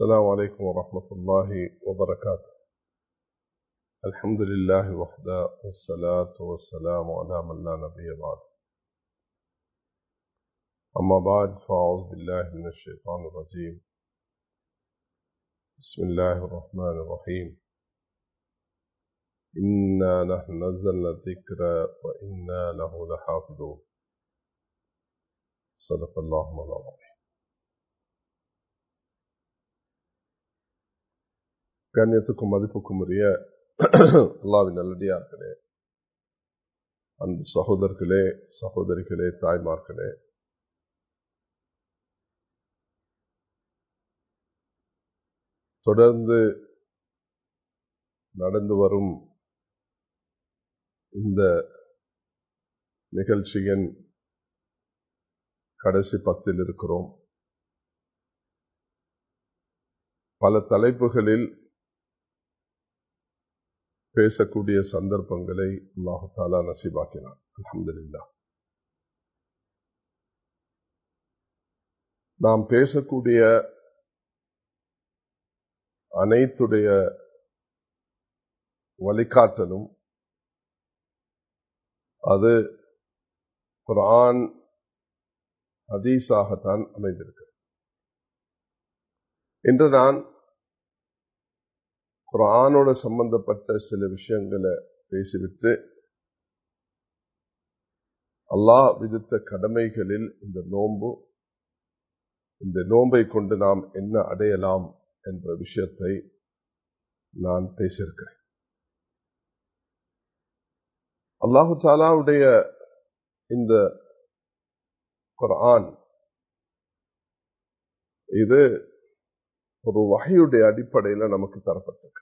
السلام عليكم ورحمة الله وبركاته. الحمد لله وحده والصلاة والسلام على من لا نبي بعد. أما بعد فأعوذ بالله من الشيطان الرجيم. بسم الله الرحمن الرحيم. إنا نحن نزلنا الذكر وإنا له لحافظون. صدق الله مولانا. கண்ணியத்துக்கும் மதிப்புக்கும் உரிய அல்லாஹ்வின் நல்லடியார்களே, அன்பு சகோதரர்களே, சகோதரிகளே, தாய்மார்களே, தொடர்ந்து நடந்து வரும் இந்த நிகழ்ச்சியின் கடைசி பத்தில் இருக்கிறோம். பல தலைப்புகளில் பேசக்கூடிய சந்தர்ப்பங்களை அல்லாஹ் தஆலா நசீபாக்கினார். அல்ஹம்துலில்லாஹ். நாம் பேசக்கூடிய அனைத்துடைய வழிகாட்டலும் அது குர்ஆன் ஹதீஸாகத்தான் அமைந்திருக்கிறது. இன்று நான் குர்ஆனோட சம்பந்தப்பட்ட சில விஷயங்களை பேசிவிட்டு அல்லாஹ் விதித்த கடமைகளில் இந்த நோன்பை கொண்டு நாம் என்ன அடையலாம் என்ற விஷயத்தை நான் பேசியிருக்கிறேன். அல்லாஹு தஆலாவுடைய இந்த குர்ஆன் இது ஒரு வஹீயுடைய அடிப்படையில் நமக்கு தரப்பட்டிருக்கு.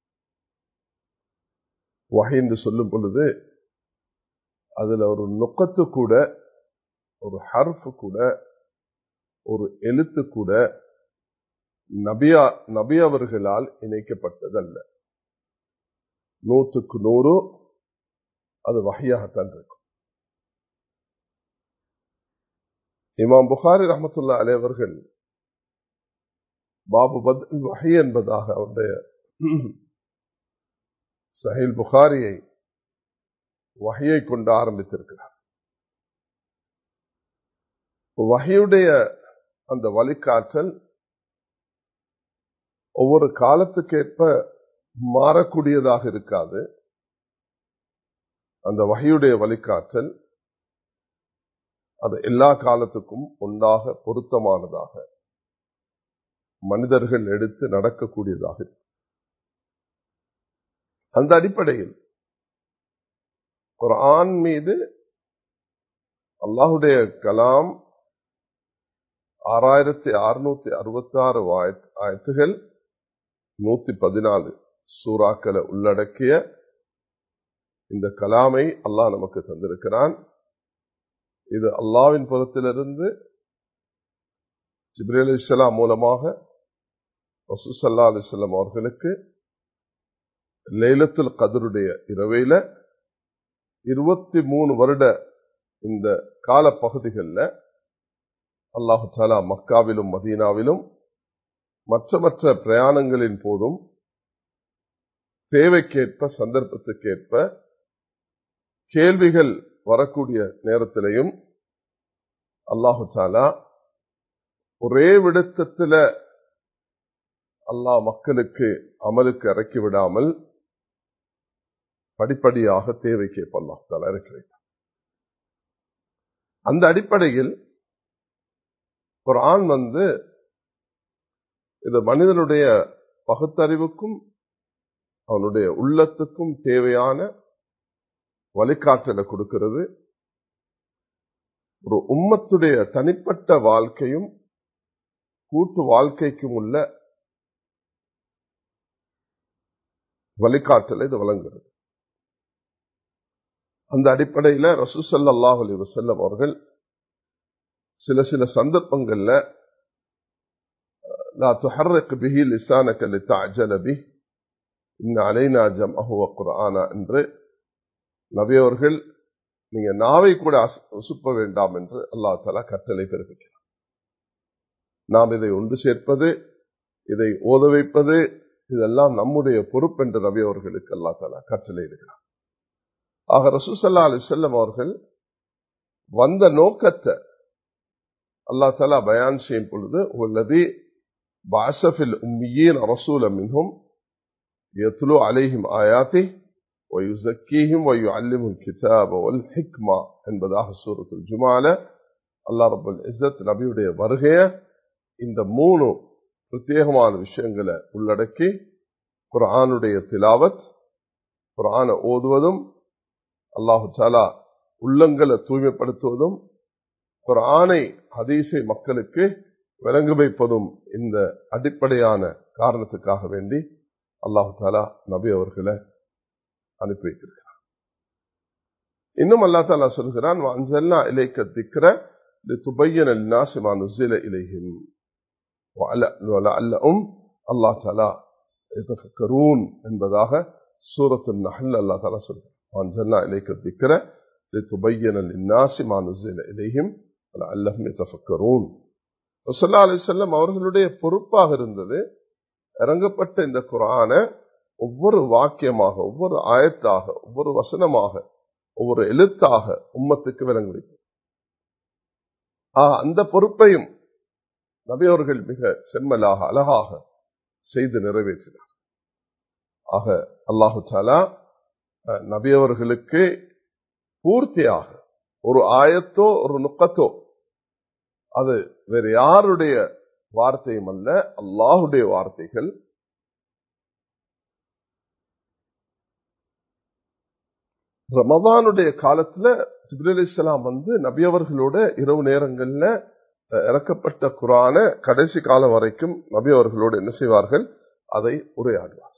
வஹீ என்று சொல்லும் பொழுது அதுல ஒரு நுக்கத்து கூட, ஒரு ஹர்ஃப் கூட, ஒரு எழுத்து கூட நபி அவர்களால் இணைக்கப்பட்டதல்ல. 100க்கு 100 அது வஹீயாகத்தான் இருக்கும். இமாம் புகாரி ரஹ்மத்துல்லாஹி அலைஹி அவர்கள் பாபு பத்ல் வஹீ என்பதாக அவருடைய சஹீல் புகாரியை வஹீயை கொண்டு ஆரம்பித்திருக்கிறார். வஹீயுடைய அந்த வழிகாட்டல் ஒவ்வொரு காலத்துக்கேற்ப மாறக்கூடியதாக இருக்காது. அந்த வஹீயுடைய வழிகாட்டல் அது எல்லா காலத்துக்கும் ஒன்றாக பொருத்தமானதாக மனிதர்கள் எடுத்து நடக்கக்கூடியதாக. அந்த அடிப்படையில் குர்ஆன் மீது அல்லாஹுடைய கலாம் 6666 ஆயத்துகள் 114 சூறாக்களை உள்ளடக்கிய இந்த கலாமை அல்லாஹ் நமக்கு தந்திருக்கிறான். இது அல்லாஹ்வின் புறத்திலிருந்து ஜிப்ரீல் அலைஹிஸ்ஸலாம் மூலமாக ரசூல் ஸல்லல்லாஹு அலைஹி வஸல்லம் அவர்களுக்கு லைலத்துல் கத்ருடைய இரவையில 23 வருட இந்த கால பகுதிகளில் அல்லாஹ் தஆலா மக்காவிலும் மதீனாவிலும் மற்ற பிரயாணங்களின் போதும் தேவைக்கேற்ப சந்தர்ப்பத்துக்கேற்ப கேள்விகள் வரக்கூடிய நேரத்திலையும் அல்லாஹ் தஆலா ஒரே விடத்தில் அல்லாஹ் மக்களுக்கு அமலுக்கு இறக்கி விடாமல் படிப்படியாக தேவைக்கேற்ப அல்லாஹ் தஆலா இறக்கி வைத்தார். அந்த அடிப்படையில் குர்ஆன் இது மனிதனுடைய பகுத்தறிவுக்கும் அவனுடைய உள்ளத்துக்கும் தேவையான வழிகாட்டலை கொடுக்கிறது. ஒரு உம்மத்துடைய தனிப்பட்ட வாழ்க்கையும் கூட்டு வாழ்க்கைக்கும் உள்ள வழிகாட்டலை இது வழங்குகிறது. அந்த அடிப்படையில் ரசூல் ஸல்லல்லாஹு அலைஹி வஸல்லம் அவர்கள் சில சந்தர்ப்பங்கள்ல லா துஹர்ரிக் பிஹி லிஸானக லிதஅஜல பிஹி இன்ன அலைனா ஜம்அஹு வ குர்ஆனா என்று நபி அவர்கள் நீங்க நாவை கூட உசுப்ப வேண்டாம் என்று அல்லாஹ் தஆலா கட்டளை பிறப்பிக்கிறார். நாம் இதை ஒன்று சேர்ப்பது, இதை ஓத வைப்பது இதெல்லாம் நம்முடைய பொறுப்பு என்று நபி அவர்களுக்கு அல்லாஹ் தஆலா கட்டளை இருக்கிறார். ஆக ரசூல் ஸல்லல்லாஹு அலைஹி வஸல்லம் அவர்கள் வந்த நோக்கத்தை அல்லாஹ் தஆலா பயான் செய்யும் பொழுது வல்லதி பஅஸஃபில் உம்மiyyin ரசூலன் மின்ஹும் யத்லு அலைஹிம் ஆயாத்திஹி வயுஸக்கீஹிம் வயுஅல்லிமுல் கிதாப வல் ஹிக்மா என்பதாக சூரத்துல் ஜுமால அல்லாஹ் ரப்பல் இஸ்ஸத் நபியுடைய வருகையை இந்த 3 பிரத்யேகமான விஷயங்களை உள்ளடக்கி குர்ஆனுடைய திலாவத், குர்ஆனை ஓதுவதும், அல்லாஹு தஆலா உள்ளங்களை தூய்மைப்படுத்துவதும், குர்ஆனை ஹதீஸை மக்களுக்கு விளங்க வைப்பதும் இந்த அடிப்படையான காரணத்துக்காக வேண்டி அல்லாஹு தஆலா நபி அவர்களை அனுப்பி வைத்திருக்கிறார். இன்னும் அல்லாஹ் தஆலா சொல்கிறான் வஅன்ஸல்னா இலைக்க திக்ர லிதுபய்யின லின்னாஸி மா நுஸில இலைஹிம் வலஅல்லஹும் அல்லாஹ் தஆலா யதஃபக்கரூன் என்பதாக சூரத்துல் நஹ்ல் அல்லாஹ் தஆலா சொல்கிறார். வஅன்ஸல்னா இலைக்க திக்ர லிதுபய்யின லின்னாஸி மா நுஸில இலைஹிம் வலஅல்லஹும் யதஃபக்கரூன். ஸல்லல்லாஹு அலைஹி வஸல்லம் அவர்களுடைய பொறுப்பாக இருந்தது இறங்கப்பட்ட இந்த குர்ஆனை ஒவ்வொரு வாக்கியமாக, ஒவ்வொரு ஆயத்தாக, ஒவ்வொரு வசனமாக, ஒவ்வொரு எழுத்தாக உம்மத்துக்கு விளங்க வைக்கும். அந்த பொறுப்பையும் நபி அவர்கள் மிக செம்மலாக அழகாக செய்து நிறைவேற்றினார். ஆக அல்லாஹு தஆலா நபி அவர்களுக்கு பூர்த்தியாக ஒரு ஆயத்தோ ஒரு நுக்கத்தோ அது வேறு யாருடைய வார்த்தையும் அல்ல, அல்லாஹுடைய வார்த்தைகள். ரமதானுடைய காலத்துல ஜிப்ரீல் அலைஹிஸ்ஸலாம் நபி அவர்களோட இரவு நேரங்கள்ல இறக்கப்பட்ட குர்ஆனை கடைசி காலம் வரைக்கும் நபி அவர்களோடு என்ன செய்வார்கள்? அதை உரையாடுவார்.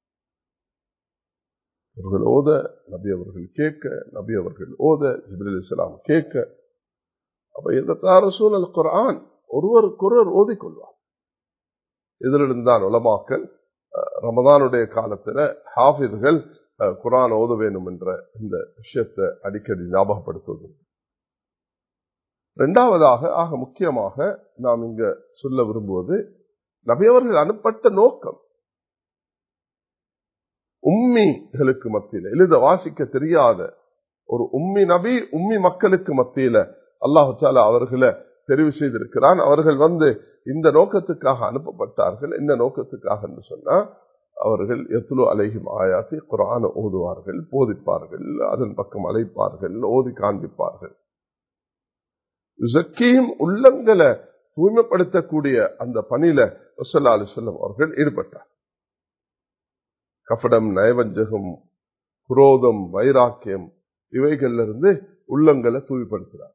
அவர்கள் ஓத, நபி அவர்கள் கேட்க, நபி அவர்கள் ஓத, ஜிப்ரீல் அலைஹிஸ்ஸலாம் கேட்க. அப்ப எதற்காக ரசூல் குர்ஆன் ஒருவருக்கொருவர் ஓதிக்கொள்வார். இதிலிருந்தான் உலமாக்கள் ரமதானுடைய காலத்துல ஹாஃபிஸ்கள் குர்ஆன் ஓத வேண்டும் என்ற இந்த விஷயத்தை அடிக்கடி ஞாபகப்படுத்துவது. இரண்டாவதாக ஆக முக்கியமாக நாம் இங்க சொல்ல விரும்புவது நபியவர்கள் அனுப்பப்பட்ட நோக்கம். உம்மிகளுக்கு மத்தியில எழுத வாசிக்க தெரியாத ஒரு உம்மி நபி, உம்மி மக்களுக்கு மத்தியில அல்லாஹு தஆலா அவர்களை தெரிவு செய்திருக்கிறான். அவர்கள் இந்த நோக்கத்துக்காக அனுப்பப்பட்டார்கள். இந்த நோக்கத்துக்காக என்று சொன்னா அவர்கள் யத்லு அலைஹிம் ஆயாத்தி குர்ஆனை ஓதுவார்கள், போதிப்பார்கள், அதன் பக்கம் அழைப்பார்கள், ஓதி காண்பிப்பார்கள். யுஸக்கீஹிம் உள்ளங்களை தூய்மைப்படுத்தக்கூடிய அந்த பணியில ஸல்லல்லாஹு அலைஹி வஸல்லம் அவர்கள் ஈடுபட்டார். கபடம், நயவஞ்சகம், குரோதம், வைராக்கியம் இவைகளிலிருந்து உள்ளங்களை தூய்மைப்படுத்தினார்.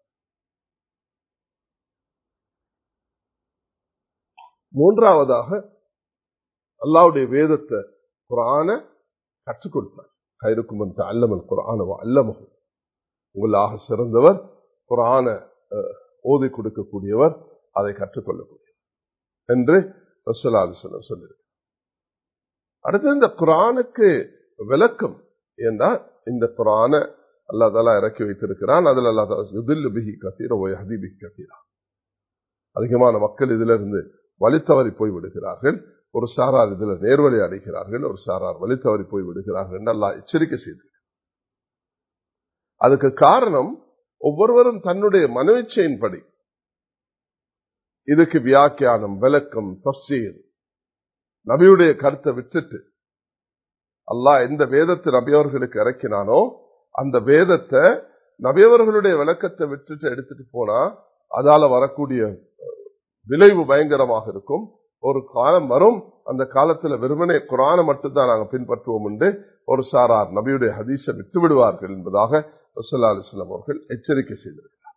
மூன்றாவதாக அல்லாஹ்வுடைய வேதத்தை குர்ஆனை கற்றுக் கொடுத்தார். கைருக்கும் மன் தஅல்லமல் குர்ஆன வஅல்லமஹு. உங்களாக சிறந்தவர் குர்ஆனை ஓதி கொடுக்கக்கூடியவர், அதை கற்றுக்கொள்ளக்கூடியவர் என்று ரசூலுல்லாஹி ஸல்லல்லாஹு அலைஹி வஸல்லம் சொல்லியிருக்கிறார். அடுத்து இந்த குர்ஆனுக்கு விளக்கம் என்றால் இந்த குர்ஆனை அல்லாஹ் தஆலா இறக்கி வைத்திருக்கிறான். அதில் அல்லாஹ் தஆலா யுதில்லு பிஹி கஸீரன் வ யஹ்தி பிஹி கஸீரன். அதிகமான மக்கள் இதிலிருந்து வழித்தவறி போய் விடுகிறார்கள். ஒரு சாரார் இதில் நேர்வழி அடைகிறார்கள், ஒரு சாரார் வழித்தவறி போய் விடுகிறார்கள் என்று அல்லாஹ் எச்சரிக்கை செய்திருக்கிறார். அதுக்கு காரணம் ஒவ்வொருவரும் தன்னுடைய மனோச்சையின்படி இதுக்கு வியாக்கியானம், விளக்கம், தஃப்சீர், நபியுடைய கருத்தை விட்டுட்டு அல்லாஹ் எந்த வேதத்தை நபியவர்களுக்கு இறக்கினானோ அந்த வேதத்தை நபியவர்களுடைய விளக்கத்தை விட்டுட்டு எடுத்துட்டு போனா அதால வரக்கூடிய விளைவு பயங்கரமாக இருக்கும். ஒரு காலம் வரும், அந்த காலத்துல வெறுமனே குர்ஆனை மட்டும்தான் நாங்கள் பின்பற்றுவோம் என்று ஒரு சாரார் நபியுடைய ஹதீஸை விட்டு விடுவார்கள் என்பதாக ரசூலுல்லாஹி அலைஹி வஸல்லம் அவர்கள் எச்சரிக்கை செய்திருக்கிறார்.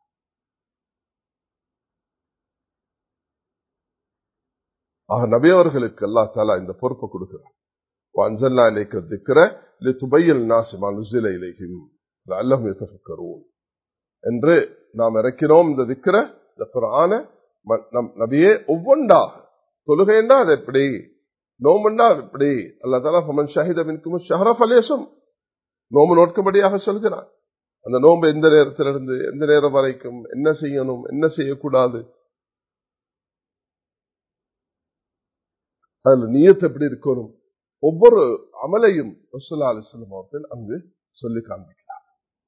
ஆக நபி அவர்களுக்கு அல்லாஹ் தஆலா இந்த பொறுப்பை கொடுக்கிறார். வஅன்ஸல்னா இலைக்க திக்ர லிதுபய்யின லின்னாஸி மா நுஸில இலைஹிம் லஅல்லஹும் யதஃபக்கரூன் என்று நாம் இறக்கினோம். இந்த திக்ர, இந்த குர்ஆனை நபியே ஒவ்வொன்றாக, தொழுகைன்னா அது எப்படி, நோம்புன்னா அது எப்படி, அல்லாஹ் தஆலா ஃபமன் ஷஹித மின்கும் ஷஹர ஃபல்யஸும், நோம்பு நோட்கபடியாக சொல்கிறான். அந்த நோம்பு எந்த நேரத்திலிருந்து எந்த நேரம் வரைக்கும், என்ன செய்யணும், என்ன செய்யக்கூடாது, அதுல நியத் எப்படி இருக்கணும், ஒவ்வொரு அமலையும் ரசூலுல்லாஹி அலைஹி வஸல்லம் அவர்கள் அங்கு சொல்லி காண்பிக்கிறார்.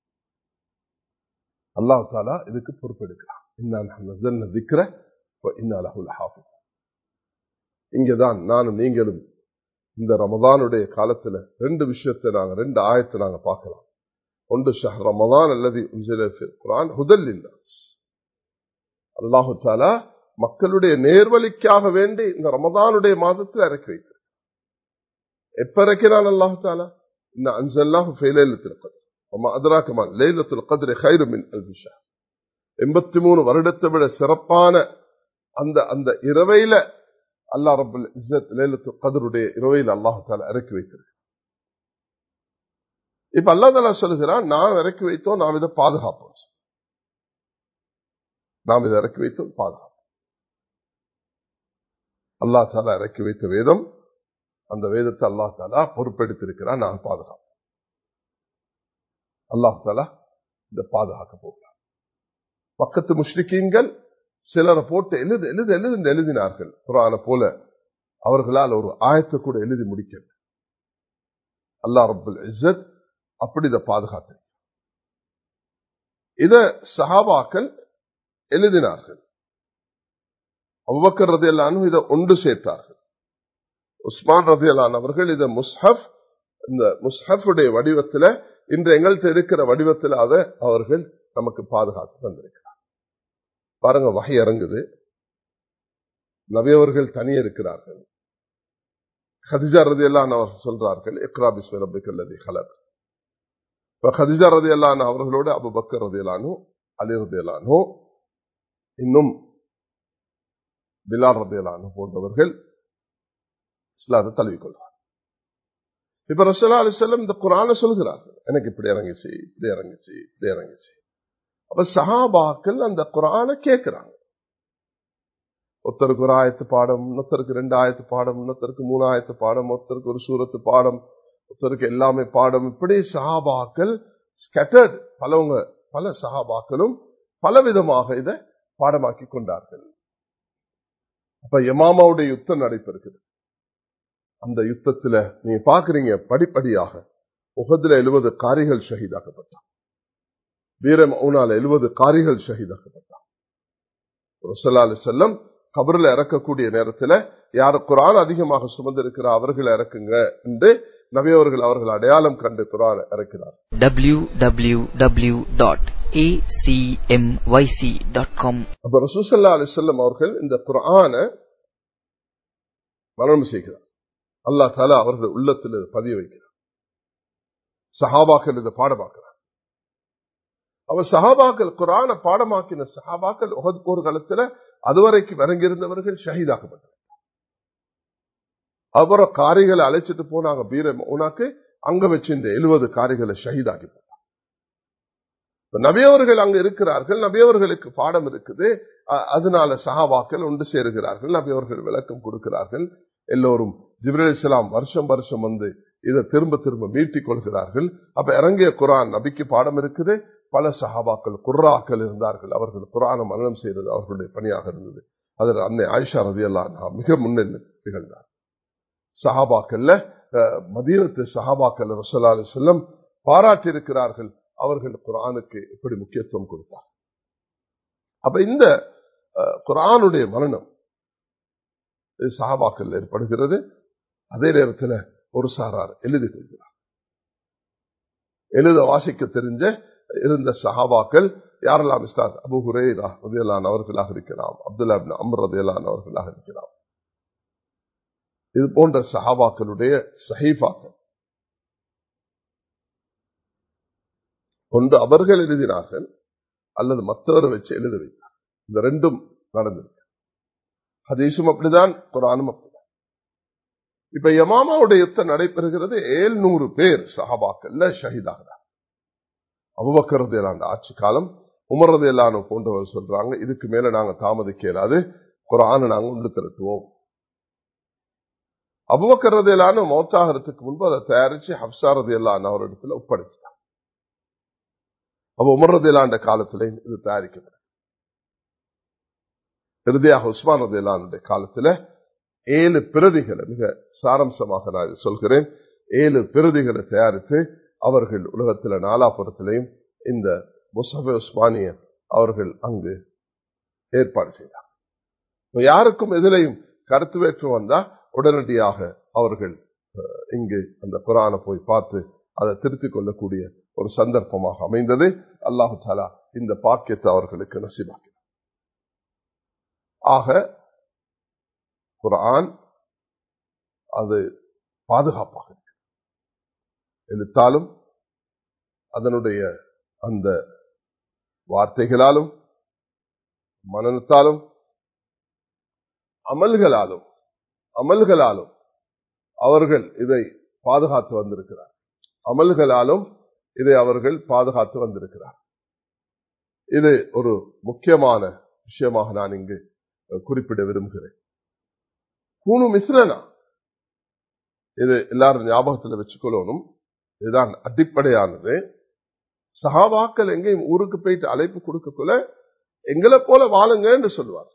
அல்லாஹ் தஆலா இதுக்கு பொறுப்பெடுக்கிறார். இன்னா நஹ்னு நஸல்னா ذிக்ர வ இன்னா லஹு லஹாஃபிஸ். இங்கதான் நானும் நீங்களும் இந்த ரமதானுடைய காலத்துல ரெண்டு விஷயத்தை ரெண்டு ஆயத்தை நாங்க பார்க்கலாம். ஒன்று ஷஹ்ர் ரமதான் அல்லதி உன்சில ஃபில் குர்ஆன் ஹுதல் லின்னாஸ். அல்லாஹ் தஆலா மக்களுடைய நேர்வழிக்காக வேண்டி இந்த ரமதானுடைய மாதத்தில் இறக்கி வைக்கிறார். எப்ப இறக்கிறான் அல்லாஹ் தஆலா? இன்னா அன்ஸல்னாஹு ஃபீ லைலத்தில் கத்ர் வமா அத்ராக மா லைலத்துல் கத்ர் கைரும் மின் அல்ஃபி ஷஹர். 83 வருடத்தை விட சிறப்பான அந்த அந்த இரவையில அல்லாஹ் ரப்பல் இஸ்ஸத் லைலத்துல் கத்ருடைய இரவையில அல்லாஹ் தஆலா இறக்கி வைக்கிறார். இப்ப அல்லாஹ் தஆலா சொல்கிறான், நாம் இறக்கி வைத்தோம், நாம் இதை பாதுகாப்போம். நாம் இதை இறக்கி வைத்தோம், பாதுகாப்போம். அல்லாஹ் தஆலா இறக்கி வைத்த வேதம், அந்த வேதத்தை அல்லாஹ் தஆலா பொறுப்பெடுத்திருக்கிறான், நான் பாதுகாப்போம். அல்லாஹ் தஆலா இதை பாதுகாக்க போகிறார். பக்கத்து முஷ்ரிக்கீன்கள் சிலரை போட்டு எழுதினார்கள். குர்ஆனை போல அவர்களால் ஒரு ஆயத்தை கூட எழுதி முடிக்க அல்லாஹ் ரப்பல் இஸ்ஸத் அப்படி இதை பாதுகாத்து இத சஹாபாக்கள் எழுதினார்கள். அபூபக்கர் ரலியல்லாஹு அன்ஹு இதை ஒன்று சேர்த்தார்கள். உஸ்மான் ரலியல்லாஹு அன்ஹு அவர்கள் இதை முஸ்ஹப், இந்த முஸ்ஹஃபுடைய வடிவத்தில், இன்று எங்கள்கிட்ட இருக்கிற வடிவத்தில் அதை அவர்கள் நமக்கு பாதுகாத்து தந்திருக்கிறார். பாருங்க, வஹி இறங்குது, நபி அவர்கள் தனியே இருக்கிறார்கள். கதீஜா ரலியல்லாஹு அன்ஹா அவர்கள் சொல்றார்கள், இக்ரா பிஸ்மி ரப்பிக்கல் லதீ ஹலக். கதீஜா ரலியல்லாஹு அன்ஹா அவர்களோடு அபூபக்கர் ரலியல்லாஹு அன்ஹு, அலி ரலியல்லாஹு அன்ஹு, இன்னும் பிலால் ரலியல்லாஹு அன்ஹு போன்றவர்கள் இஸ்லாத்தை தழுவிக்கொள்வார். இப்ப ரசூலுல்லாஹி அலைஹி வஸல்லம் இந்த குர்ஆனை சொல்கிறார்கள், எனக்கு இப்படி இறங்கிச்சு, இப்படி இறங்கிச்சு, இப்படி இறங்கிச்சு. அப்ப சஹாபாக்கள் அந்த குர்ஆனை கேட்கிறாங்க. ஒருத்தருக்கு ஒரு ஆயத்து பாடம், இன்னொருத்தருக்கு 2 ஆயத்து பாடம், இன்னொருத்தருக்கு 3 ஆயத்து பாடம், ஒருத்தருக்கு ஒரு சூரத்து பாடம், ஒருத்தருக்கு எல்லாமே பாடம். இப்படி சஹாபாக்கள் ஸ்கேட்டர்ட், பல சஹாபாக்களும் பலவிதமாக இதை பாடமாக்கி கொண்டார்கள். அப்ப யமாமாவுடைய யுத்தம் நடைபெறுகிறது. அந்த யுத்தத்துல நீங்க பாக்குறீங்க, படிப்படியாக உஹதுல 70 காரிகள் ஷஹீதாக்கப்பட்டார். வீரம் ஊனால 70 காரிகள் ஷஹீதாக்கப்பட்டார். ரசூலுல்லாஹி அலைஹி வஸல்லம் கபர்ல இறக்கக்கூடிய நேரத்தில் யார் குர்ஆன் அதிகமாக சுமந்திருக்கிற அவர்களை இறக்குங்க என்று நபி அவர்கள் அடையாளம் கண்டு குர்ஆன் இறக்கிறார். www.acmyc.com. அப்ப ரசூல் ஸல்லல்லாஹு அலைஹி வஸல்லம் அவர்கள் இந்த குர்ஆனை மனனம் செய்கிறார். அல்லாஹ் தஆலா அவர்கள் உள்ளத்தில் பதிய வைக்கிறார். சஹாபாக்கள் இதை பாடமாக்கிறார். அவர் சஹாபாக்கள் குர்ஆனை பாடமாக்கின சஹாபாக்கள் உஹத் போர் காலத்தில் அதுவரைக்கும் இறங்கியிருந்தவர்கள் ஷஹீதாக்கப்பட்டார். அப்புறம் காரிகளை அழைச்சிட்டு போனாங்க பீரம் உனக்கு, அங்க வச்சு இந்த 70 காரிகளை ஷஹீதாக்கி போட்டார். நபியவர்கள் அங்க இருக்கிறார்கள், நபியவர்களுக்கு பாடம் இருக்குது. அதனால சஹாபாக்கள் ஒன்று சேருகிறார்கள், நபியவர்கள் விளக்கம் கொடுக்கிறார்கள். எல்லோரும் ஜிப்ரீல் அலைஹிஸ்ஸலாம் வருஷம் வந்து இதை திரும்ப மீட்டிக் கொள்கிறார்கள். அப்ப இறங்கிய குர்ஆன் நபிக்கு பாடம் இருக்குது. பல சஹாபாக்கள் குர்ராக்கள் இருந்தார்கள், அவர்கள் குர்ஆனை மனனம் செய்வது அவர்களுடைய பணியாக இருந்தது. அதில் அன்னை ஆயிஷா ரலியல்லாஹு அன்ஹா மிக முன்னிலை திகழ்ந்தார். சஹாபாக்கள்ல மதீனத்து சஹாபாக்கள் ரசூலுல்லாஹி அலைஹி வஸல்லம் பாராட்டி இருக்கிறார்கள், அவர்கள் குர்ஆனுக்கு எப்படி முக்கியத்துவம் கொடுத்தார். அப்ப இந்த குர்ஆனுடைய மரணம் சஹாபாக்கள் ஏற்படுகிறது. அதே நேரத்தில் ஒரு சாரார் எழுதி கொள்கிறார். எழுத வாசிக்க தெரிஞ்ச இருந்த சஹாபாக்கள் யாரெல்லாம்? அபூ ஹுரைரா ரலியல்லாஹு அன்ஹு அவர்களாக இருக்கலாம், அப்துல்லாஹ் இப்னு அம்ர் ரலியல்லாஹு அன்ஹு அவர்களாக இருக்கலாம். இது போன்ற சஹாபாக்களுடைய ஸஹீஃபாக்கள் ஒன்று அவர்கள் எழுதினார்கள் அல்லது மற்றவரை வச்சு எழுத வைத்தார். இந்த ரெண்டும் நடந்திருக்கு. ஹதீஸும் அப்படிதான், குர்ஆனும் அப்படிதான். இப்ப யமாமாவுடைய யுத்தம் நடைபெறுகிறது. 700 பேர் சஹாபாக்கள்ல ஷஹீதாகிறார். அபூபக்கர் ரலியல்லாஹு அன்ஹு ஆட்சி காலம், உமர் ரலியல்லாஹு அன்ஹு போன்றவர் சொல்றாங்க, இதுக்கு மேல நாங்க தாமதிக்க இயலாது, குர்ஆனை நாங்க ஒன்று திரட்டுவோம். அபூபக்கர் ரலியல்லாஹு அன்ஹு மௌத்தாகிறதுக்கு முன்பு அதை தயாரிச்சு ஹப்ஸா ரலியல்லாஹு அன்ஹா அவரிடத்துல ஒப்படைச்சிட்டாங்க. அப்ப உமர் ரலியல்லாஹு அன்ஹு காலத்திலே இது தயாரிக்கப்பட்டது. இறுதியாக உஸ்மான் ரலியல்லாஹு அன்ஹு காலத்தில் 7 பிரதிகளை, மிக சாரம்சமாக நான் சொல்கிறேன், 7 பிரதிகளை தயாரித்து அவர்கள் உலகத்தில் நாலாபுரத்திலையும் இந்த முஸ்ஹப் உஸ்மானிய அவர்கள் அங்கு ஏற்பாடு செய்தார். யாருக்கும் எதிலையும் கருத்து வேற்று வந்தா உடனடியாக அவர்கள் இங்கு அந்த குர்ஆனை போய் பார்த்து அதை திருத்திக் கொள்ளக்கூடிய ஒரு சந்தர்ப்பமாக அமைந்தது. அல்லாஹு தஆலா இந்த பாக்கியத்தை அவர்களுக்கு நசீபாக்கினார். ஆக குர்ஆன் அது பாதுகாப்பாக இருக்கு. எழுத்தாலும் அதனுடைய அந்த வார்த்தைகளாலும் மனனத்தாலும் அமல்களாலும் அவர்கள் இதை பாதுகாத்து வந்திருக்கிறார். அமல்களாலும் இதை அவர்கள் பாதுகாத்து வந்திருக்கிறார். இது ஒரு முக்கியமான விஷயமாக நான் இங்கு குறிப்பிட விரும்புகிறேன். கூனு மிஸ்ரனா, இது எல்லாரும் ஞாபகத்தில் வச்சுக்கொள்ளணும். இதுதான் அடிப்படையானது. சஹாபாக்கள் எங்கேயும் ஊருக்கு போயிட்டு அழைப்பு கொடுக்கக்குள்ள எங்களை போல வாழுங்க என்று சொல்லுவாங்க.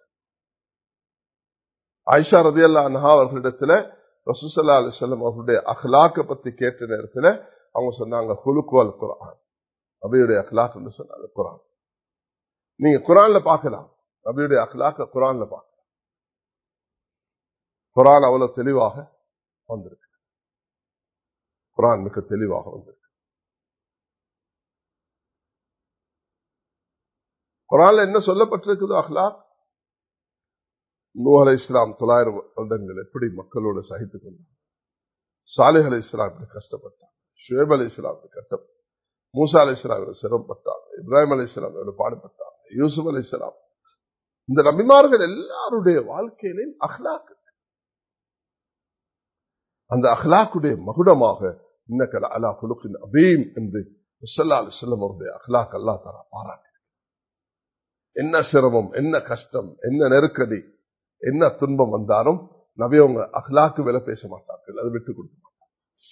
ஆயிஷா ரலியல்லாஹு அன்ஹா அவர்களிடத்துல ரசூல் ஸல்லல்லாஹு அலைஹி வஸல்லம் அவர்களுடைய அக்லாக்க பத்தி கேட்ட நேரத்தில் அவங்க சொன்னாங்க, ஹுலுக் வல் குர்ஆன், நபியுடைய அக்லாக் என்று சொன்னாங்க. குர்ஆன் நீங்க குர்ஆன்ல பார்க்கலாம், நபியுடைய அக்லாக்க குர்ஆன்ல பார்க்கலாம். குர்ஆன் அவ்வளவு தெளிவாக வந்திருக்கு. குர்ஆன் மிக தெளிவாக வந்திருக்கு. குர்ஆன்ல என்ன சொல்லப்பட்டிருக்குதோ அக்லாக், நூஹ் அலைஹிஸ்ஸலாம் 900 வருடங்கள் எப்படி மக்களோடு சகித்துக் கொண்டார், சாலிஹ் அலைஹிஸ்ஸலாம் கஷ்டப்பட்டார், ஷுவைப் அலைஹிஸ்ஸலாம் கஷ்டப்பட்டார், மூசா அலைஹிஸ்ஸலாம் சிரமப்பட்டார், இப்ராஹிம் அலைஹிஸ்ஸலாம் பாடுபட்டார், யூசுப் அலைஹிஸ்ஸலாம். இந்த நபிமார்கள் எல்லாருடைய வாழ்க்கையிலும் அக்லாக், அந்த அக்லாக்குடைய மகுடமாக இன்னக லஅலா குலுகின் அதீம் என்று ஸல்லல்லாஹு அலைஹி வஸல்லம் அவருடைய அக்லாக் அல்லாஹ் தஆலா பாராட்டி. என்ன சிரமம், என்ன கஷ்டம், என்ன நெருக்கடி, என்ன துன்பம் வந்தாலும் நபி அவங்க அக்லாக்கு விலை பேச மாட்டார்கள், அதை விட்டு கொடுக்க மாட்டார்கள்.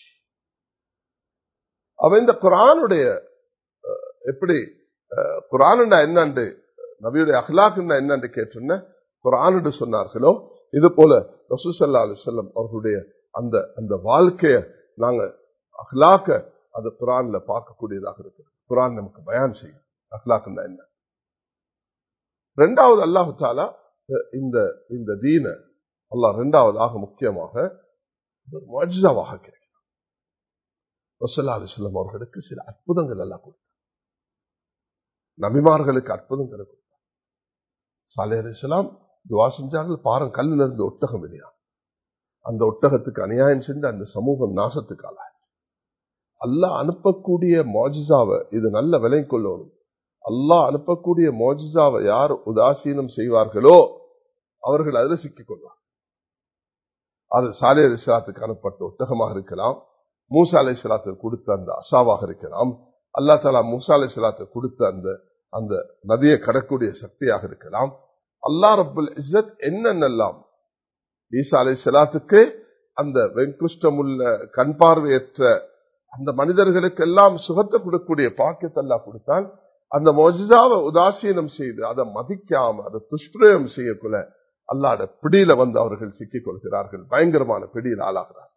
அவ இந்த குர்ஆனுடைய எப்படி குர்ஆன் என்னண்டு, நபியுடைய அக்லாக் என்னண்டு கேட்டோன்னா குர்ஆன் சொன்னார்களோ, இது போல ரசூல் ஸல்லல்லாஹு அலைஹி வஸல்லம் அவர்களுடைய அந்த அந்த வாழ்க்கைய நாங்க அக்லாக்க அது குர்ஆன்ல பார்க்கக்கூடியதாக இருக்கு. குர்ஆன் நமக்கு பயான் செய்யும் அக்லாக் என்ன. இரண்டாவது அல்லாஹு தஆலா இந்த தீன அல்லாஹ் இரண்டாவதாக முக்கியமாக முஅஜிஸாவாக கிடைக்கும். ஸல்லல்லாஹு அலைஹி வஸல்லம் அவர்களுக்கு சில அற்புதங்கள் அல்லாஹ் கொடுத்தார். நபிமார்களுக்கு அற்புதங்களை கொடுத்தார். சாலிஹ் அலைஹிஸ்ஸலாம் துஆ செஞ்சார்கள், பாரம் கல்லில் இருந்து ஒட்டகம் இல்லையா, அந்த ஒட்டகத்துக்கு அநியாயம் செஞ்சு அந்த சமூகம் நாசத்துக்கு ஆளாச்சு. அல்லாஹ் அனுப்பக்கூடிய முஅஜிஸாவை இது நல்ல விலை கொள்ளணும். அல்லாஹ் அனுப்பக்கூடிய முஅஜிஸாவை யார் உதாசீனம் செய்வார்களோ அவர்கள் அதில் சிக்கிக் கொள்வார். அது சாலிஹ் அலைஹிஸ்ஸலாத்துக்கு அனுப்பப்பட்ட ஒட்டகமாக இருக்கலாம், மூசா அலைஹிஸ்ஸலாத்துக்கு கொடுத்த அந்த அசாவாக இருக்கலாம், அல்லாஹ் தஆலா மூசா அலைஹிஸ்ஸலாத்துக்கு கொடுத்த அந்த நதியை கடக்கூடிய சக்தியாக இருக்கலாம். அல்லாஹ் ரப்புல் இஸ்ஸத் என்னென்னலாம் ஈசா அலைஹிஸ்ஸலாத்துக்கு அந்த வெண்குஷ்டமுள்ள கண் பார்வையற்ற அந்த மனிதர்களுக்கெல்லாம் சுகத்தை கொடுக்கக்கூடிய பாக்கியத்தை அல்லாஹ் கொடுத்தான். அந்த முஅஜிஸாவை உதாசீனம் செய்து அதை மதிக்காம அதை துஷ்பிரயோகம் செய்யக்குள்ள அல்லாஹ்வுடைய பிடியில வந்து அவர்கள் சிக்கிக் கொள்கிறார்கள், பயங்கரமான பிடியில் ஆளாகிறார்கள்.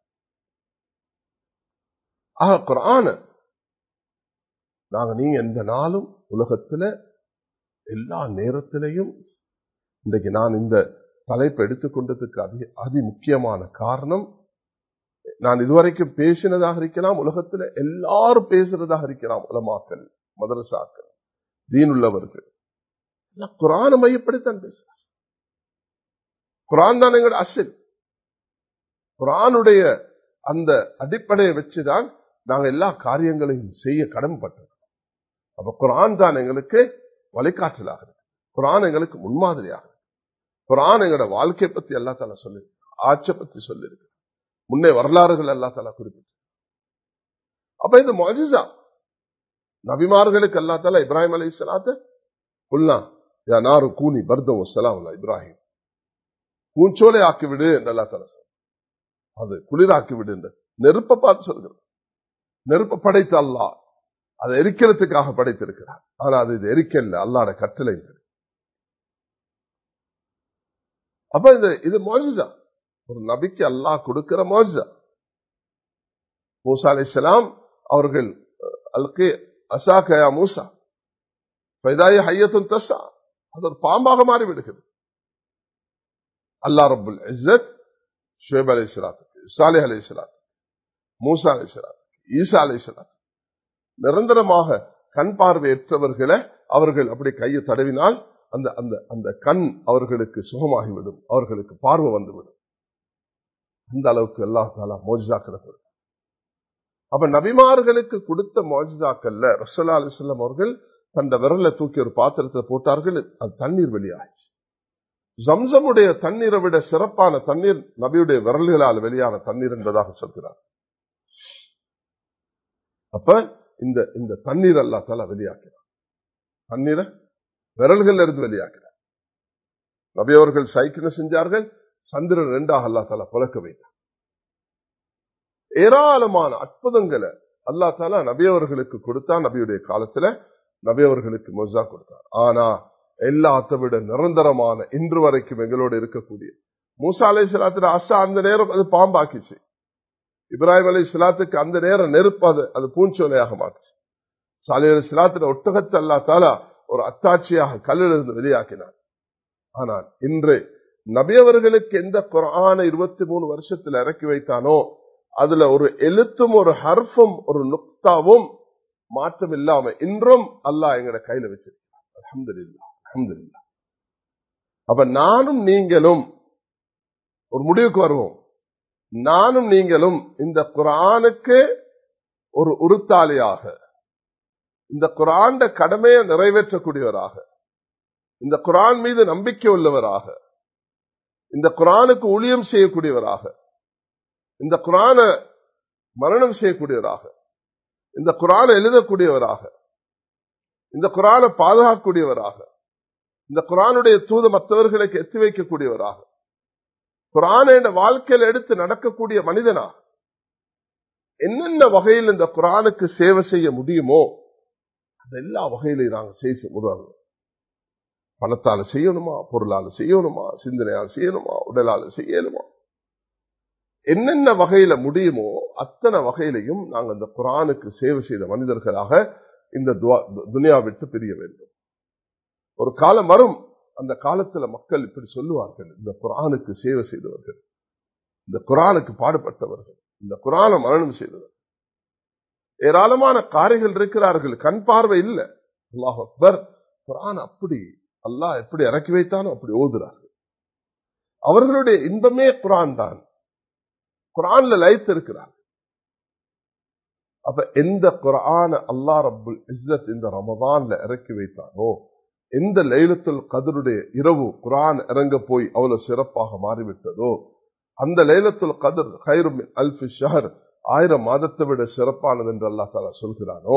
ஆக குர்ஆன் நீங்க எந்த நாளும் உலகத்துல எல்லா நேரத்திலையும், இன்றைக்கு நான் இந்த தலைப்பு எடுத்துக்கொண்டதுக்கு அதி முக்கியமான காரணம், நான் இதுவரைக்கும் பேசினதாக இருக்கலாம், உலகத்துல எல்லாரும் பேசுறதாக இருக்கலாம், உலமாக்கள், மதரசாக்கள், தீனுள்ளவர்கள் குர்ஆனை மையப்படுத்தான் பேசுறார். குர்ஆன் தான் எங்களோட அஸ்ல். குர்ஆனுடைய அந்த அடிப்படையை வச்சுதான் நாங்கள் எல்லா காரியங்களையும் செய்ய கடமைப்பட்டோம். அப்ப குர்ஆன் தான் எங்களுக்கு வழிகாட்டலாக இருக்கு, குர்ஆன் எங்களுக்கு முன்மாதிரியாக இருக்கு. குர்ஆன் எங்களோட வாழ்க்கையை பத்தி அல்லாஹ் தஆலா சொல்லிருக்கு, ஆட்ச பத்தி சொல்லிருக்கு, முன்னே வரலாறுகள் அல்லாஹ் தஆலா குறிப்பிட்டு. அப்ப இந்த முஅஜிஸா நபிமார்களுக்கு அல்லாஹ் தஆலா இப்ராஹிம் அலைஹிஸ்ஸலாத்தை குல்னா யா நாரு கூனி பர்தன் வ ஸலாம் அலா இப்ராஹிம், பூஞ்சோலை ஆக்கிவிடு என்று அல்லாஹ் தஆலா சொல்றார். அது குளிராக்கி விடு என்று நெருப்பை பார்த்து சொல்கிறார். நெருப்பை படைத்த அல்லாஹ் அதை எரிக்கிறதுக்காக படைத்திருக்கிறார். ஆனா அது இது எரிக்கல, அல்லாஹ்வுடைய கட்டளை. அப்ப இது முஅஜிஸா. ஒரு நபிக்கு அல்லாஹ் கொடுக்கிற மோஜா. மூசா அலைஹிஸ்ஸலாம் அவர்கள் அல்கி அஸாக யா மூசா ஃபைதாய ஹய்யத்துன் தஸா, அது ஒரு பாம்பாக மாறிவிடுகிறது. அல்லாஹ் ரப்புல் இஸ்ஸத் ஷுஐப் அலைஹிஸ்ஸலாத்துக்கு, சாலிஹ் அலைஹிஸ்ஸலாத்துக்கு, மூசா அலைஹிஸ்ஸலாத்துக்கு, ஈசா அலைஹிஸ்ஸலாத்துக்கு நிரந்தரமாக கண் பார்வையற்றவர்களை அவர்கள் அப்படி கையை தடவினால் அந்த அந்த அந்த கண் அவர்களுக்கு சுகமாகிவிடும், அவர்களுக்கு பார்வை வந்துவிடும். அந்த அளவுக்கு அல்லாஹ் தஆலா மோஜிசாக்களை கொடுத்தார். அப்ப நபிமார்களுக்கு கொடுத்த மோஜிசாக்கள்ல ரசூலுல்லாஹி அலைஹி வஸல்லம் அவர்கள் தந்த விரலை தூக்கி ஒரு பாத்திரத்தில் போட்டார்கள், அது தண்ணீர் வெளியாகிச்சு. ஜம்சமுடைய தண்ணீரை விட சிறப்பான தண்ணீர் நபியுடைய விரல்களால் வெளியான தண்ணீர் என்பதாக சொல்கிறார். அப்ப இந்த இந்த தண்ணீர் அல்லாஹ் தஆலா வெளியாக்கிறார், தண்ணீரை விரல்கள் இருந்து வெளியாக்கிறார். நபி அவர்கள் சைக்கிள் செஞ்சார்கள், சந்திரன் 2ஆக அல்லாஹ் தஆலா புலக்க வைத்தார். ஏராளமான அற்புதங்களை அல்லாஹ் தஆலா நபி அவர்களுக்கு கொடுத்தா. நபியுடைய காலத்துல நபி அவர்களுக்கு மொஜா கொடுத்தார். ஆனா எல்லாத்தை விட நிரந்தரமான இன்று வரைக்கும் எங்களோடு இருக்கக்கூடிய மூசா அலைஹிஸ்ஸலாத்துக்கு ஆசா அந்த நேரம் அது பாம்பாக்கிச்சு. இப்ராஹிம் அலைஹிஸ்ஸலாத்துக்கு அந்த நேரம் நெருப்பு அது பூஞ்சோலையாக மாற்றுச்சு. சாலிஹ் அலைஹிஸ்ஸலாத்துடைய ஒட்டகத்தை அல்லாஹ் தஆலா ஒரு அத்தாட்சியாக கல்லிலிருந்து வெளியாக்கினார். ஆனால் இன்று நபி அவர்களுக்கு எந்த குர்ஆனை 23 வருஷத்துல இறக்கி வைத்தானோ அதுல ஒரு எழுத்தும் ஒரு ஹர்ஃபும் ஒரு நுக்தாவும் மாற்றம் இல்லாம இன்றும் அல்லாஹ் எங்கட கையில வச்சிருக்கிறார். அல்ஹம்துலில்லாஹ், அல்ஹம்துலில்லாஹ். அப்ப நானும் நீங்களும் ஒரு முடிவுக்கு வருவோம். நானும் நீங்களும் இந்த குர்ஆனுக்கு ஒரு உறுத்தாளியாக, இந்த குர்ஆன் கடமையை நிறைவேற்றக்கூடியவராக, இந்த குர்ஆன் மீது நம்பிக்கை உள்ளவராக, இந்த குர்ஆனுக்கு ஊழியம் செய்யக்கூடியவராக, இந்த குர்ஆனை மரணம் செய்யக்கூடியவராக, இந்த குர்ஆனை எழுதக்கூடியவராக, இந்த குர்ஆனை பாதுகாக்கக்கூடியவராக, இந்த குர்ஆனுடைய தூது மற்றவர்களுக்கு எத்தி வைக்கக்கூடியவராக, குர்ஆனை வாழ்க்கையில் எடுத்து நடக்கக்கூடிய மனிதனா என்னென்ன வகையில் இந்த குர்ஆனுக்கு சேவை செய்ய முடியுமோ அது எல்லா வகையிலையும் நாங்கள் செய்ய முடியாது. பணத்தால செய்யணுமா, பொருளால செய்யணுமா, சிந்தனையால் செய்யணுமா, உடலால செய்யணுமா, என்னென்ன வகையில முடியுமோ அத்தனை வகையிலையும் நாங்கள் இந்த குர்ஆனுக்கு சேவை செய்த மனிதர்களாக இந்த துனியா விட்டு பிரிய வேண்டும். ஒரு காலம் வரும், அந்த காலத்துல மக்கள் இப்படி சொல்லுவார்கள், இந்த குர்ஆனுக்கு சேவை செய்தவர்கள், இந்த குர்ஆனுக்கு பாடுபட்டவர்கள், இந்த குர்ஆனை மரணம் செய்தவர்கள். ஏராளமான காரிகள் இருக்கிறார்கள், கண் பார்வை இல்லை. அல்லாஹ் அக்பர், குர்ஆன் அப்படி அல்லாஹ் எப்படி இறக்கி வைத்தானோ அப்படி ஓதுறார்கள். அவர்களுடைய இன்பமே குர்ஆன் தான், குர்ஆன்ல லயித்து இருக்கிறார்கள். அப்ப எந்த குர்ஆனை அல்லாஹ் ரப்புல் இஸ்ஸத் இந்த ரமதான்ல இறக்கி வைத்தானோ, எந்த லைலத்துல் கத்ருடைய இரவு குர்ஆன் இறங்க போய் அவ்வளவு சிறப்பாக மாறிவிட்டதோ, அந்த லைலத்துல் கத்ர் கைரும் மின் அல்ஃபி ஷஹர், 1000 மாதத்தை விட சிறப்பானது என்று அல்லாஹ் தஆலா சொல்கிறானோ,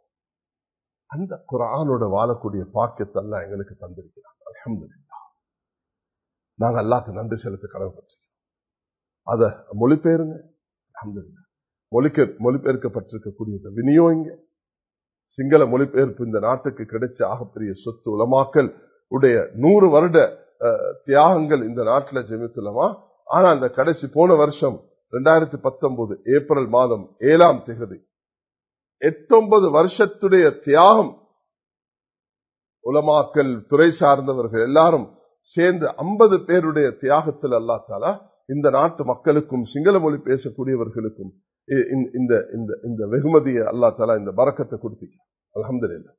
அந்த குர்ஆனோட வாழக்கூடிய பாக்கியத்தை அல்லாஹ் எங்களுக்கு தந்திருக்கிறான். அல்ஹம்துலில்லாஹ். நாங்க அல்லாஹ்க்கு நன்றி செலுத்த கடமைப்பட்டிருக்கோம். அத மொழிபெயருங்க. அல்ஹம்துலில்லாஹ். மொழிபெயர்க்கப்பட்டிருக்கக்கூடிய விநியோகிங்க. சிங்கள மொழிபெயர்ப்பு இந்த நாட்டுக்கு கிடைச்ச ஆகப்பெரிய சொத்து. உலமாக்கள் உடைய 100 வருட தியாகங்கள் இந்த நாட்டில் ஜெமித்துலமா. ஆனா அந்த கடைசி போன வருஷம் 2019 ஏப்ரல் மாதம் 7ஆம் தேதி 8-9 வருஷத்துடைய தியாகம், உலமாக்கள் துறை சார்ந்தவர்கள் எல்லாரும் சேர்ந்து 50 பேருடைய தியாகத்தில் அல்லாஹ் தஆலா இந்த நாட்டு மக்களுக்கும் சிங்கள மொழி பேசக்கூடியவர்களுக்கும் இந்த வெகுமதியை அல்லாஹ் தஆலா இந்த பரக்கத்தை கொடுத்தீங்க. அல்ஹம்துலில்லாஹ்.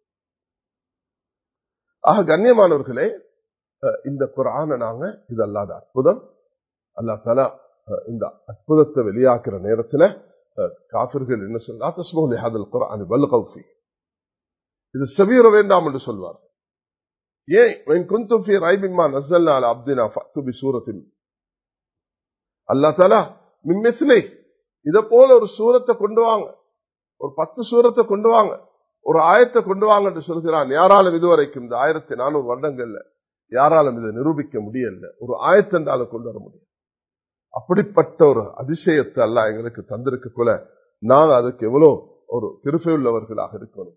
ஆக கண்ணியமானவர்களே, இந்த குர்ஆனை நாங்க இது அல்லாத அற்புதம். அல்லாஹ் தஆலா இந்த அற்புதத்தை வெளியாக்குற நேரத்துல காஃபிர்கள் என்ன சொல்றா, தஸ்மஹு லிஹாதல் குர்ஆன் வல்கவ் ஃபீ, இது செவியுற வேண்டாம் என்று சொல்வார்கள். ஏன், வன் குன்தும் ஃபீ ரைபின் மா நஸல்னா அலா அப்தினா ஃபஅது பிசூரத்தின், அல்லாஹ் தஆலா மின் மிஸ்லிஹ், இத போல ஒரு சூரத்தை கொண்டு வாங்க, ஒரு 10 சூரத்தை கொண்டு வாங்க, ஒரு ஆயத்தை கொண்டு வாங்க என்று சொல்கிறான். யாராலும் இதுவரைக்கும் இந்த 1400 வருடங்கள்ல யாராலும் இதை நிரூபிக்க முடியல. ஒரு ஆயத்தை என்றாலும் கொண்டு வர முடியும். அப்படிப்பட்ட ஒரு அதிசயத்தை அல்லாஹ் எங்களுக்கு தந்திருக்க போல நாங்கள் அதுக்கு எவ்வளவு ஒரு திருப்பை உள்ளவர்களாக இருக்கணும்.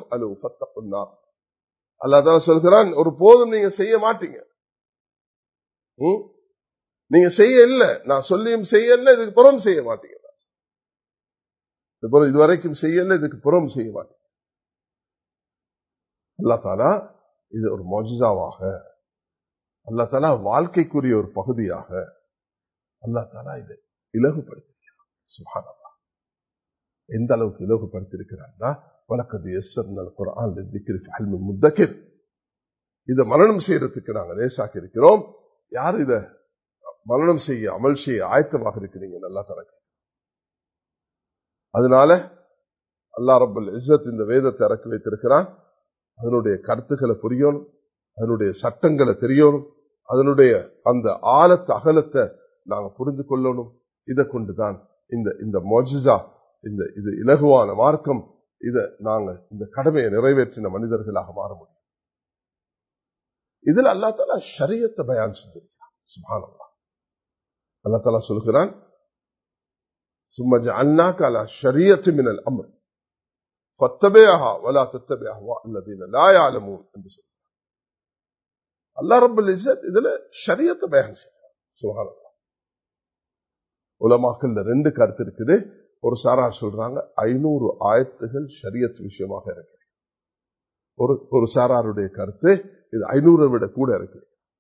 அல்லாஹ் சொல்கிறான், ஒரு போதும் நீங்க செய்ய மாட்டீங்க. நீங்க செய்ய இல்ல, நான் சொல்லியும் செய்யல, இதுக்கு புறம் செய்ய மாட்டீங்க. இதுவரைக்கும் செய்யல, இதுக்கு புறம் செய்ய மாட்டீங்க. அல்லாஹ் தஆலா இது ஒரு முஅஜிஸாவாக, அல்லாஹ் தஆலா வாழ்க்கைக்குரிய ஒரு பகுதியாக அல்லாஹ் தஆலா இதை இலகுபடுத்தியிருக்கிறார். சுப்ஹானல்லாஹ். எந்த அளவுக்கு இலகுபடுத்தியிருக்கிறார்னா, வலக்கத் யஸ்ஸர்னல் குர்ஆன லிذிக்ரி ஃபஹல் மின் முத்தக்கிர். இதை மரணம் செய்யறதுக்கு நாங்கள் லேசாக்கி இருக்கிறோம். யார் இதை மரணம் செய்ய அமல் செய்ய ஆயத்தமாக இருக்கிறீங்க? நல்லா தரக்கு. அதனால அல்லாஹ் ரப்பல் இஸ்ஸத் இந்த வேதத்தை இறக்கி வைத்திருக்கிறான். அதனுடைய கருத்துக்களை புரியணும், அதனுடைய சட்டங்களை தெரியணும், அதனுடைய அந்த ஆழத்தை அகலத்தை நாங்க புரிந்து கொள்ளணும். இதை கொண்டுதான் இந்த முஅஜிஸா, இது இலகுவான மார்க்கம், இதை நாங்க இந்த கடமையை நிறைவேற்றின மனிதர்களாக மாற முடியும். இதுல அல்லாஹ் தஆலா ஷரியத்தை பயான் செஞ்சிருக்கிறான். சுப்ஹானல்லாஹ். அல்லாஹ் தஆலா சொல்கிறான், சும்ம ஜஅல்னாக அலா ஷரியத்தி மினல் அம்ர் ஃபத்தபிஅஹா வலா தத்தபி அஹ்வாஅல்லதீன லா யஅலமூன் என்று சொல்றான். அல்லாஹ் ரப்பல் இஸ்ஸத் இதுல ஷரியத்தை பயான் செய்றான். சுப்ஹானல்லாஹ். உலமாக்கள்ல ரெண்டு கருத்து இருக்குது. ஒரு சாரார் சொல்றாங்க 500 ஆயத்துகள் ஷரியத் விஷயமாக இருக்கு. ஒரு சாராருடைய கருத்து இது 500 விட கூட இருக்கு.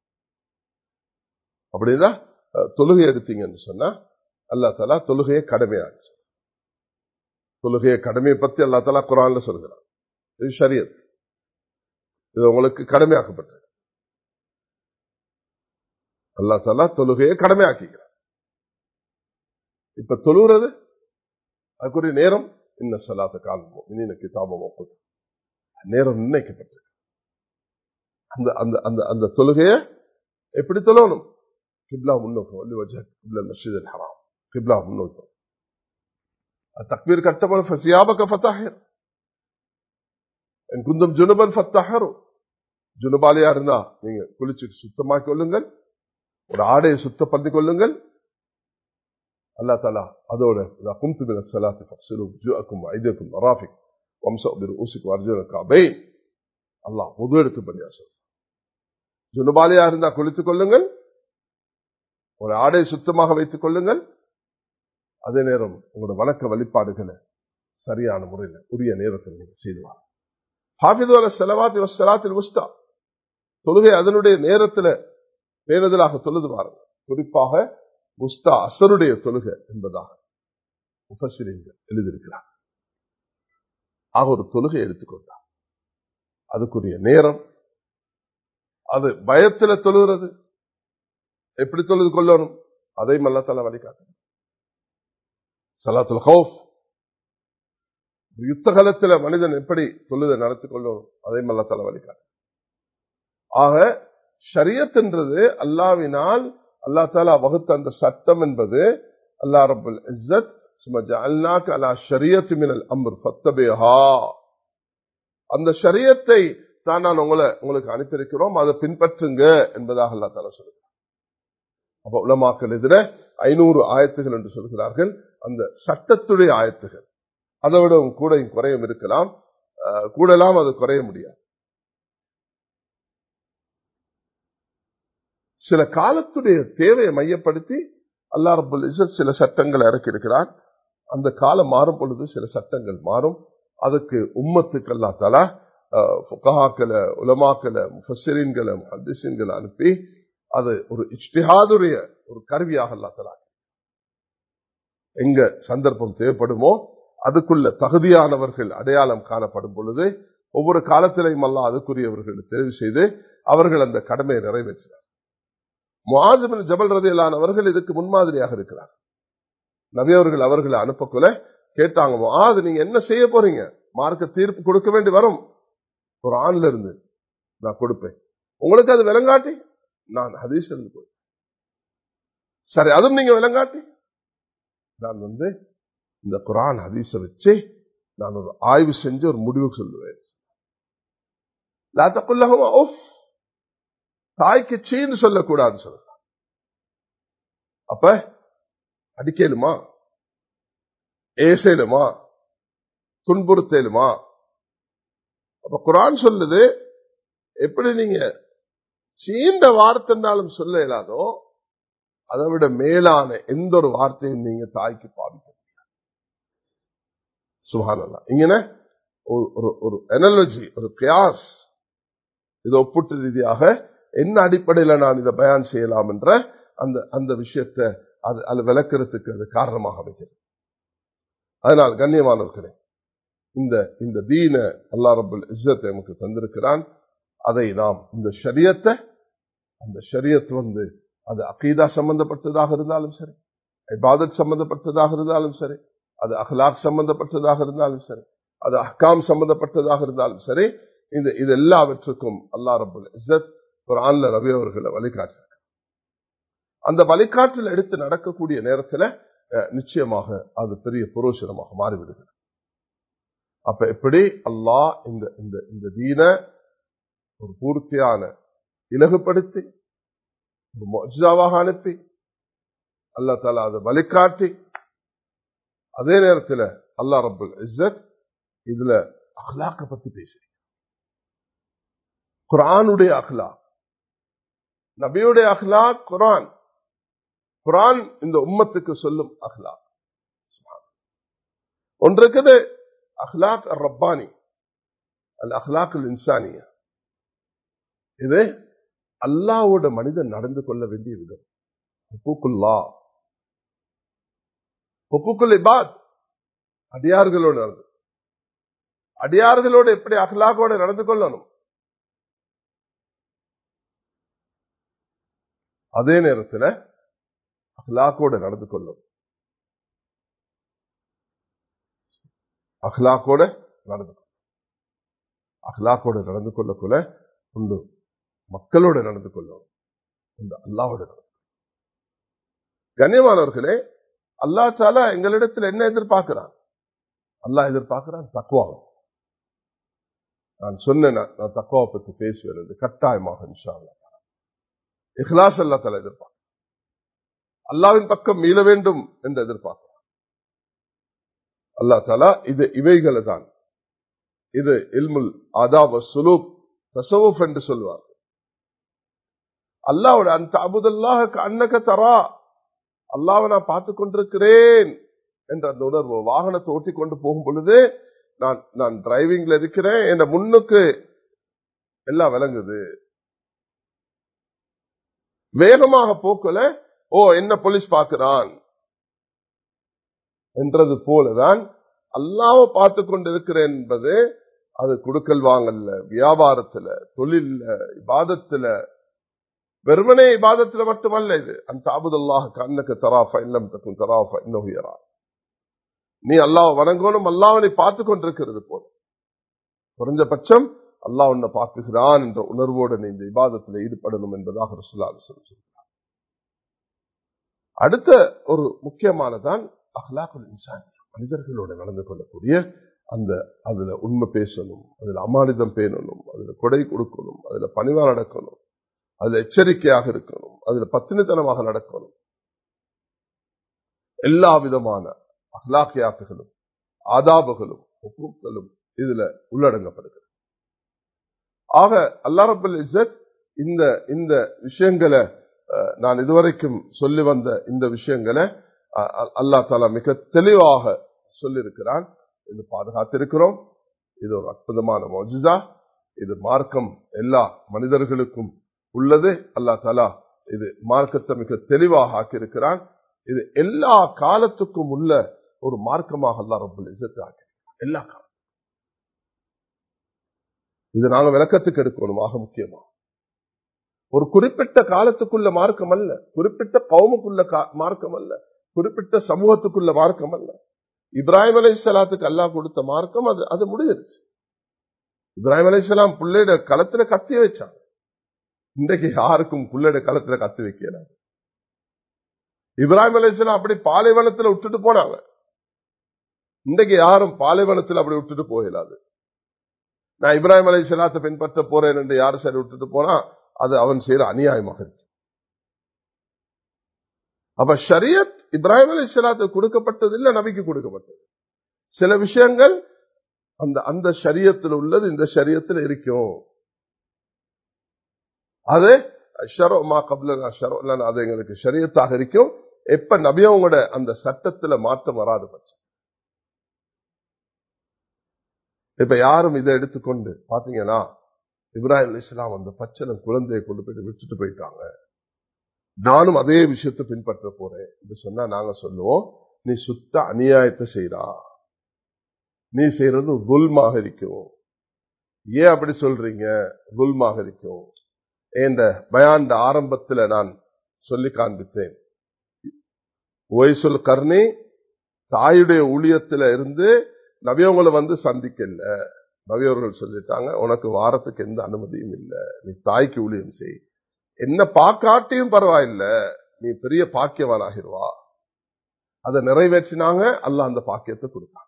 அப்படிதான் தொழுகை எடுத்தீங்கன்னு சொன்னா அல்லாஹ் தஆலா தொழுகையை கடமையாச்சு. தொழுகையை கடமையை பத்தி அல்லாஹ் தஆலா குர்ஆன்ல சொல்கிறான். இது ஷரியத், இது உங்களுக்கு கடமையாக்கப்பட்டது. அல்லாஹ் தஆலா தொழுகையை கடமையாக்கிறான். இப்ப தொழுகிறது அதுக்குரிய நேரம், இன்ன ஸலாத்த கானத் முஃமினீன கிதாபன் மவ்கூதா, நேரம் நிர்ணயிக்கப்பட்டது. அந்த தொழுகையை எப்படி தொழணும்? கிப்லா முன்னோக்கம், வல்லி வஜ்ஹக கிப்லல் மஸ்ஜிதில் ஹராம், கிப்லா முன்னோக்கம். தக்பீர் கட்டப்படும் ஃபஸியாபக ஃபதஹிர் இன் குந்தும் ஜுனுபன் ஃபத்தஹரு. ஜுனுபாலியா இருந்தா நீங்க குளிச்சு சுத்தமாக்கி கொள்ளுங்கள், ஒரு ஆடையை சுத்தம் பண்ணி கொள்ளுங்கள். அல்லாஹ் தஆலா அதோட கும்து மினஸ் ஸலாத்தி ஃபக்ஸிலு வஜூஅக்கும் வஐதியக்கும் மராஃபிக் வம்ஸு பிருஊசிக்கும் வஅர்ஜுலக்கும் கஅபைன். அல்லாஹ் வுது எடுக்கும்படியா சொல்றான். ஜுனுபாலியா இருந்தா குளித்துக் கொள்ளுங்கள், ஒரு ஆடையை சுத்தமாக வைத்துக் கொள்ளுங்கள். அதே நேரம் உங்களோட வணக்க வழிபாடுகளை சரியான முறையில் உரிய நேரத்தில் நீங்க செய்துவாங்க. ஹாஃபிது அலா ஸலவாத்தி வஸ்ஸலாத்தில் உஸ்தா, தொழுகை அதனுடைய நேரத்தில் பேணுதலாக தொழுது வாருங்க. குறிப்பாக உஸ்தா அஸருடைய தொழுகை என்பதாக முஃபஸ்ஸிரீன்கள் எழுதியிருக்கிறார். ஆக ஒரு தொழுகை எடுத்துக்கொண்டார், அதுக்குரிய நேரம், அது பயத்தில் தொழுகிறது, எப்படி தொழுது கொள்ளணும் அதையும் அல்லாஹ் தஆலா வழிகாட்டு. ஸலாத்துல் ஹௌஃப், யுத்த காலத்தில் மனிதன் எப்படி தொழுதை நடத்தி கொள்ளணும் அதையும் அல்லாஹ் தஆலா வழிகாட்டு. ஆக ஷரியத் என்றது அல்லாஹ்வினால் அல்லாஹ் தஆலா வகுத்த அந்த சட்டம் என்பது அல்லாஹ் ரப்பல் இஸ்ஸத் சும்ம ஜஅல்னாக அலா ஷரியத்தி மினல் அம்ர் ஃபத்தபிஹா, அந்த ஷரியத்தை தான் நான் உங்களுக்கு அனுப்பியிருக்கிறோம், அதை பின்பற்றுங்க என்பதாக அல்லாஹ் தஆலா சொல்கிறார். அப்ப உலமாக்கள் எதிர 500 ஆயத்துகள் என்று சொல்கிறார்கள். அந்த சட்டத்துடைய ஆயத்துகள் அதை விட கூட குறையும் இருக்கலாம், கூடலாம் அது குறைய முடியாது. சில காலத்துடைய தேவையை மையப்படுத்தி அல்லாஹ் ரப்பல் இஸ்ஸத் சில சட்டங்களை இறக்கி இருக்கிறார். அந்த காலம் மாறும் பொழுது சில சட்டங்கள் மாறும். அதுக்கு உம்மத்துக்கு அல்லாஹ் தஆலா ஃபுகஹாக்களை, உலமாக்களை, முஃபஸ்ஸிரீன்களை, முஹத்திஸீன்களை அனுப்பி அது ஒரு இஜ்திஹாதுடைய ஒரு கருவியாக அல்லாஹ் தஆலா எங்க சந்தர்ப்பம் தேவைப்படுமோ அதுக்குள்ள தகுதியானவர்கள் அடையாளம் காணப்படும் பொழுது ஒவ்வொரு காலத்திலையும் அல்லாஹ் அதுக்குரியவர்களை தெரிவு செய்து அவர்கள் அந்த கடமையை நிறைவேற்றினார். முஆஸ் இப்னு ஜபல் ரலியல்லாஹு அன்ஹு அவர்கள் இதுக்கு முன்மாதிரியாக இருக்கிறார். நபி அவர்கள் அவர்களை அனுப்பக்குள்ள கேட்டாங்க, முஆஸ் நீங்க என்ன செய்ய போறீங்க? மார்க்க தீர்ப்பு கொடுக்க வேண்டி வரும், குர்ஆன்ல இருந்து நான் கொடுப்பேன், உங்களுக்கு அது விளங்காட்டி நான் ஹதீஸ்ல இருந்து கொடுப்பேன். சரி, அதுவும் நீங்க விளங்காட்டி நான் இந்த குர்ஆன் ஹதீஸை வச்சு நான் ஒரு ஆய்வு செஞ்சு ஒரு முடிவு சொல்லுவேன். லா தகுல் லஹுமா உஃப், தாய்க்கு சீன்னு சொல்லக்கூடாது சொல்லலாம். அப்ப அடிக்கலுமா, ஏசேலுமா, துன்புறுத்தலுமா? அப்ப குர்ஆன் சொல்லுது எப்படி நீங்க சீண்ட வார்த்தைனாலும் சொல்ல இயலாதோ அதை விட மேலான எந்த ஒரு வார்த்தையும் நீங்க தாய்க்கு பாதிக்க முடியாது. சுப்ஹானல்லாஹ். இங்கன ஒரு அனாலஜி, ஒரு கியாஸ், இது ஒப்புட்டு ரீதியாக என்ன அடிப்படையில் நான் இதை பயான் செய்யலாம் என்ற அந்த விஷயத்தை அது விளக்கிறதுக்கு அது காரணமாக அமைகிறது. அதனால் கண்ணியமானவர்களே, இந்த தீன அல்லாஹ் ரப்பல் இஸ்ஸத் நமக்கு தந்திருக்கிறான். அதை நாம் இந்த ஷரியத்தை, அந்த ஷரியத் அது அகீதா சம்பந்தப்பட்டதாக இருந்தாலும் சரி, இபாதத் சம்பந்தப்பட்டதாக இருந்தாலும் சரி, அது அஹ்லாக் சம்பந்தப்பட்டதாக இருந்தாலும் சரி, அது அஹ்காம் சம்பந்தப்பட்டதாக இருந்தாலும் சரி, இது எல்லாவற்றுக்கும் அல்லாஹ் ரப்பல் இஸ்ஸத் குர்ஆன்ல நபி அவர்களை வழிகாட்டு. அந்த வழிகாட்டில் எடுத்து நடக்கக்கூடிய நேரத்தில் நிச்சயமாக அது பெரிய புரோஷனமாக மாறிவிடுகிறது. அப்ப எப்படி அல்லாஹ் இந்த தீன ஒரு பூர்த்தியான இலகுப்படுத்தி ஒரு முஅஜிஸாவாக அனுப்பி அல்லாஹ் தஆலா அதை வழிகாட்டி, அதே நேரத்தில் அல்லாஹ் ரப்பல் இஸ்ஸத் இதுல அஹ்லாக்க பத்தி பேசுறேன். குர்ஆனுடைய அஹ்லாக், நபியுடைய அஹ்லாக், குர்ஆன் இந்த உம்மத்துக்கு சொல்லும் அஹ்லாக். ஒன்றுக்குது அஹ்லாக் ரப்பானி, அல் அஹ்லாக் அல் இன்சானியா. இது அல்லாஹ்வோட மனிதன் நடந்து கொள்ள வேண்டிய விதம். ஹுக்கூக்குல்லாஹ், ஹுக்கூக்குல் இபாத், அடியார்களோடு எப்படி அஹ்லாக்கோட நடந்து கொள்ளணும். அதே நேரத்தில் அஹ்லாக்கோட நடந்து கொள்ளணும். அஹ்லாக்கோட நடந்து கொள்ளக்குள்ள உண்டு மக்களோட நடந்து கொள்ளணும், உண்டு அல்லாஹ்வோட நடந்து. கண்ணியமானவர்களே, அல்லாஹ் தஆலா எங்களிடத்தில் என்ன எதிர்பார்க்கிறான்? அல்லாஹ் எதிர்பார்க்கிறான் தக்வா. நான் சொன்னேன், நான் தக்வாவை பற்றி பேசுவேன் கட்டாயமாக இன்ஷா அல்லாஹ். இஹ்லாஸ் அல்லாஹ் தஆலா எதிர்பார்க்கிறான். அல்லாஹ்வின் பக்கம் மீள வேண்டும் என்று எதிர்பார்க்கிறான் அல்லாஹ் தஆலா. இவைகளை தான் இது இல்முல் ஆதாப் வஸ்ஸுலூக், தஸவ்வுஃப் என்று சொல்வார். அல்லாஹ்வோட அந்த அபுதல்லாஹ கஅன்னக தரா, அல்லாஹ்வை நான் பார்த்துக் கொண்டிருக்கிறேன் என்ற அந்த உணர்வு. வாகனத்தை ஓட்டி கொண்டு போகும் பொழுது நான் டிரைவிங்ல இருக்கிறேன், என் முன்னுக்கு எல்லாம் விளங்குது. வேகமாக போக்கல, ஓ என்ன போலீஸ் பார்க்கிறான் என்றது போலதான் அல்லாஹ்வை பார்த்துக் கொண்டிருக்கிறேன் என்பது. அது கொடுக்கல் வாங்கல்ல, வியாபாரத்துல, தொழில்ல, இபாதத்துல, வெறுமனே இபாதத்துல மட்டுமல்ல. இது அந்த அபுதல்லாஹ கஅன்னக தரா ஃபஇல்லம் தகுன் தரா ஃபஇன்னஹு யரா. நீ அல்லாஹ்வை வணங்கணும், அல்லாஹ்வை நீ பார்த்துக் கொண்டிருக்கிறது போல. குறைஞ்சபட்சம் அல்லாஹ் உன்னை பார்க்குகிறான் என்ற உணர்வோடு நீ இந்த இபாதத்தில் ஈடுபடணும் என்பதாக ரசூலுல்லாஹி ஸல்லல்லாஹு அலைஹி வஸல்லம். அடுத்த ஒரு முக்கியமானதான் அஹ்லாக்குல் இன்சான், மனிதர்களோடு நடந்து கொள்ளக்கூடிய அதுல உண்மை பேசணும், அதுல அமானிதம் பேணணும், அதுல கொடை கொடுக்கணும், அதுல பணிவா நடக்கணும், அதுல எச்சரிக்கையாக இருக்கணும், அதுல பத்தினித்தனமாக நடக்கணும். எல்லா விதமான அஹ்லாக்கியாத்துகளும் ஆதாபுகளும் ஹுக்கூக்களும் இதுல உள்ளடங்கப்படுகிறது. ஆக அல்லாஹ் ரப்பல் இஸ்ஸத் இந்த விஷயங்களை நான் இதுவரைக்கும் சொல்லி வந்த இந்த விஷயங்களை அல்லாஹ் தஆலா மிக தெளிவாக சொல்லியிருக்கிறான். இது பாதுகாத்திருக்கிறோம். இது ஒரு அற்புதமான முஅஜிஸா. இது மார்க்கம் எல்லா மனிதர்களுக்கும் உள்ளது. அல்லாஹ் தஆலா இது மார்க்கத்தை மிக தெளிவாக ஆக்கியிருக்கிறான். இது எல்லா காலத்துக்கும் உள்ள ஒரு மார்க்கமாக அல்லாஹ் ரப்பல் இஸ்ஸத் ஆக்கியிருக்கிறான். எல்லா காலம் இது நாங்க விளக்கத்துக்கு எடுக்கணும். ஆக முக்கியமா ஒரு குறிப்பிட்ட காலத்துக்குள்ள மார்க்கம் அல்ல, குறிப்பிட்ட கௌமுக்குள்ள மார்க்கம் அல்ல, குறிப்பிட்ட சமூகத்துக்குள்ள மார்க்கம் அல்ல. இப்ராஹிம் அலைஹிஸ்ஸலாத்துக்கு அல்லாஹ் கொடுத்த மார்க்கம் அது முடிஞ்சிருச்சு. இப்ராஹிம் அலைஹிஸ்ஸலாம் புள்ளையோட களத்துல கத்தி வச்சாங்க. இன்றைக்கு யாருக்கும் புள்ளையோட களத்துல கத்தி வைக்கல. இப்ராஹிம் அலைஹிஸ்ஸலாம் அப்படி பாலைவனத்துல விட்டுட்டு போனாங்க. இன்றைக்கு யாரும் பாலைவனத்தில் அப்படி விட்டுட்டு போகலாது. நான் இப்ராஹிம் அலைஹிஸ்ஸலாத்தை பின்பற்ற போறேன் என்று யாரும் சரி விட்டுட்டு போனா அது அவன் செய்யற அநியாயமாக இருக்கு. அப்ப ஷரியத் இப்ராஹிம் அலைஹிஸ்ஸலாத்துக்கு கொடுக்கப்பட்டது இல்ல, நபிக்கு கொடுக்கப்பட்டது. சில விஷயங்கள் அந்த ஷரியத்தில் உள்ளது இந்த ஷரியத்தில் இருக்கும். அது ஷரோமா கப்லனா ஷரோலனா அது எங்களுக்கு ஷரியத்தாக இருக்கும். எப்ப நபியவங்களோட அந்த சட்டத்துல மாற்றம் வராது பட்சம். இப்ப யாரும் இதை எடுத்துக்கொண்டு பாத்தீங்கன்னா இப்ராஹிம் அலைஹிஸ்ஸலாம் அந்த பச்சளம் குழந்தையை கொண்டு போயிட்டு விட்டுட்டு போயிட்டாங்க, நானும் அதே விஷயத்தை பின்பற்ற போறேன் என்று சொன்னா நாங்க சொல்லுவோம், நீ சுத்த அநியாயத்தை செய்றா, நீ செய்யறது குல்மாக இருக்கும். ஏன் அப்படி சொல்றீங்க? குல்மாக இருக்கும். என்ற பயான் ஆரம்பத்தில் நான் சொல்லி காண்பித்தேன். ஒய்சுல் கர்ணி தாயுடைய ஊழியத்தில இருந்து நபியவங்களை வந்து சந்திக்கல. நபியவர்கள் சொல்லிட்டாங்க, உனக்கு வாரத்துக்கு எந்த அனுமதியும் இல்லை, நீ தாய்க்கு ஊழியம் செய், என்ன பாக்காட்டியும் பரவாயில்ல, நீ பெரிய பாக்கியவானாகிருவா. அதை நிறைவேற்றினாங்க. அல்லாஹ் அந்த பாக்கியத்தை கொடுத்தாங்க.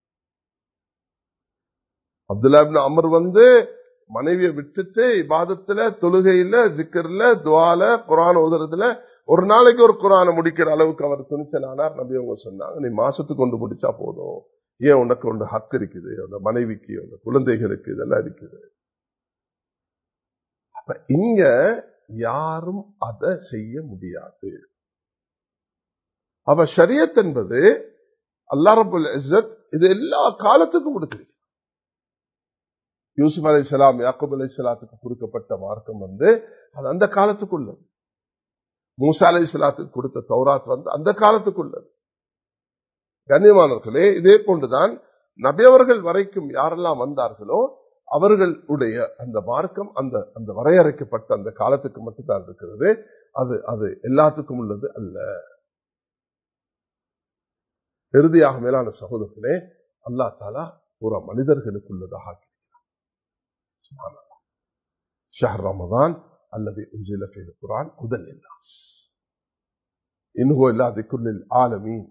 அப்துல்லா இப்னு அம்ர் வந்து மனைவியை விட்டுட்டு இபாதத்துல, தொழுகையில, ஜிக்கர்ல, துஆல, குர்ஆன் ஓதுறதுல ஒரு நாளைக்கு ஒரு குர்ஆனை முடிக்கிற அளவுக்கு அவர் துணிச்சலானார். நபி அவங்க சொன்னாங்க, நீ மாசத்துக்கு கொண்டு முடிச்சா போதும், ஏன் உனக்கு ஒன்று ஹக்கு இருக்குது, அந்த மனைவிக்கு, அந்த குழந்தைகளுக்கு, இதெல்லாம் இருக்குது. அப்ப இங்க யாரும் அதை செய்ய முடியாது. அப்ப ஷரியத் என்பது அல்லாஹ் ரப்பல் இஸ்ஸத் இது எல்லா காலத்துக்கும் கொடுக்குது. யூசுப் அலைஹிஸ்ஸலாம், யாக்கூப் அலைஹிஸ்ஸலாத்துக்கு கொடுக்கப்பட்ட மார்க்கம் வந்து அது அந்த காலத்துக்குள்ளது. மூசா அலைஹிஸ்ஸலாத்துக்கு கொடுத்த தௌராத் வந்து அந்த காலத்துக்குள்ளது. கண்ணியமானவர்களே, இதே போன்றுதான் நபியவர்கள் வரைக்கும் யாரெல்லாம் வந்தார்களோ அவர்களுடைய அந்த மார்க்கம் அந்த வரையறைக்கப்பட்ட அந்த காலத்துக்கு மட்டும்தான் இருக்கிறது. அது எல்லாத்துக்கும் உள்ளது அல்ல. இறுதியாக மேலான சகோதரர்களே, அல்லாஹ் தஆலா ஒரு மனிதர்களுக்குள்ளதாக ஷஹர் ரமதான் அல்லது உன்சில ஃபீஹி குர்ஆன் ஹுதல் லின்னாஸ் இன் ஹுவ இல்லா ذிக்ருல் லில் ஆலமீன்.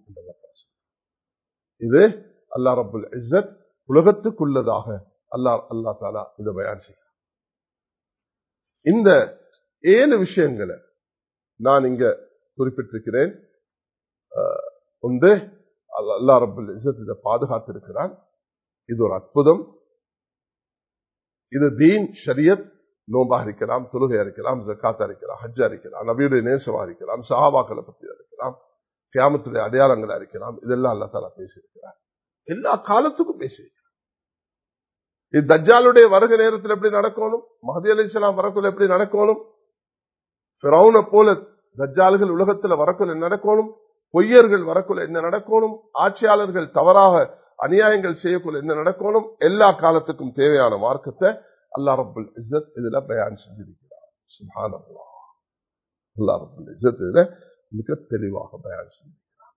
இது அல்லாஹ் ரப்பல் இஸ்ஸத் உலகத்துக்குள்ளதாக அல்லாஹ் தஆலா இதை பயான் செய்கிறார். இந்த 7 விஷயங்களை நான் இங்க குறிப்பிட்டிருக்கிறேன். ஒன்று, அல்லாஹ் ரப்பல் இஸ்ஸத் இதை பாதுகாத்திருக்கிறான். இது ஒரு அற்புதம். இது தீன், ஷரியத், நோம்பாக இருக்கலாம், தொழுகையா இருக்கலாம், ஜக்காத்தா இருக்கலாம், ஹஜ்ஜா இருக்கலாம், நபியுடைய நேசமா இருக்கலாம், சஹாபாக்களை பற்றி இருக்கலாம், கியாமத்துடைய அடையாளங்களா இருக்கலாம். இதெல்லாம் அல்லாஹ் தஆலா பேசியிருக்கிறார். எல்லா காலத்துக்கும் பேசியிருக்கிறார். இது தஜ்ஜாலுடைய வருகை நேரத்தில் எப்படி நடக்கணும், மஹ்தி அலைஹிஸ்ஸலாம் வரக்குள்ள எப்படி நடக்கணும், ஃபிரௌனை போல தஜ்ஜால்கள் உலகத்துல வரக்குள்ள என்ன நடக்கணும், பொய்யர்கள் வரக்குள்ள என்ன நடக்கணும், ஆட்சியாளர்கள் தவறாக அநியாயங்கள் செய்யக்குள்ள என்ன நடக்கணும், எல்லா காலத்துக்கும் தேவையான மார்க்கத்தை அல்லாஹ் ரப்பல் இஸ்ஸத் இதுல பயான் செஞ்சிருக்கிறார். சுப்ஹானல்லாஹ். அல்லாஹ் ரப்பல் இஸ்ஸத் இதுல மிக தெளிவாக பயான் செஞ்சிருக்கிறார்.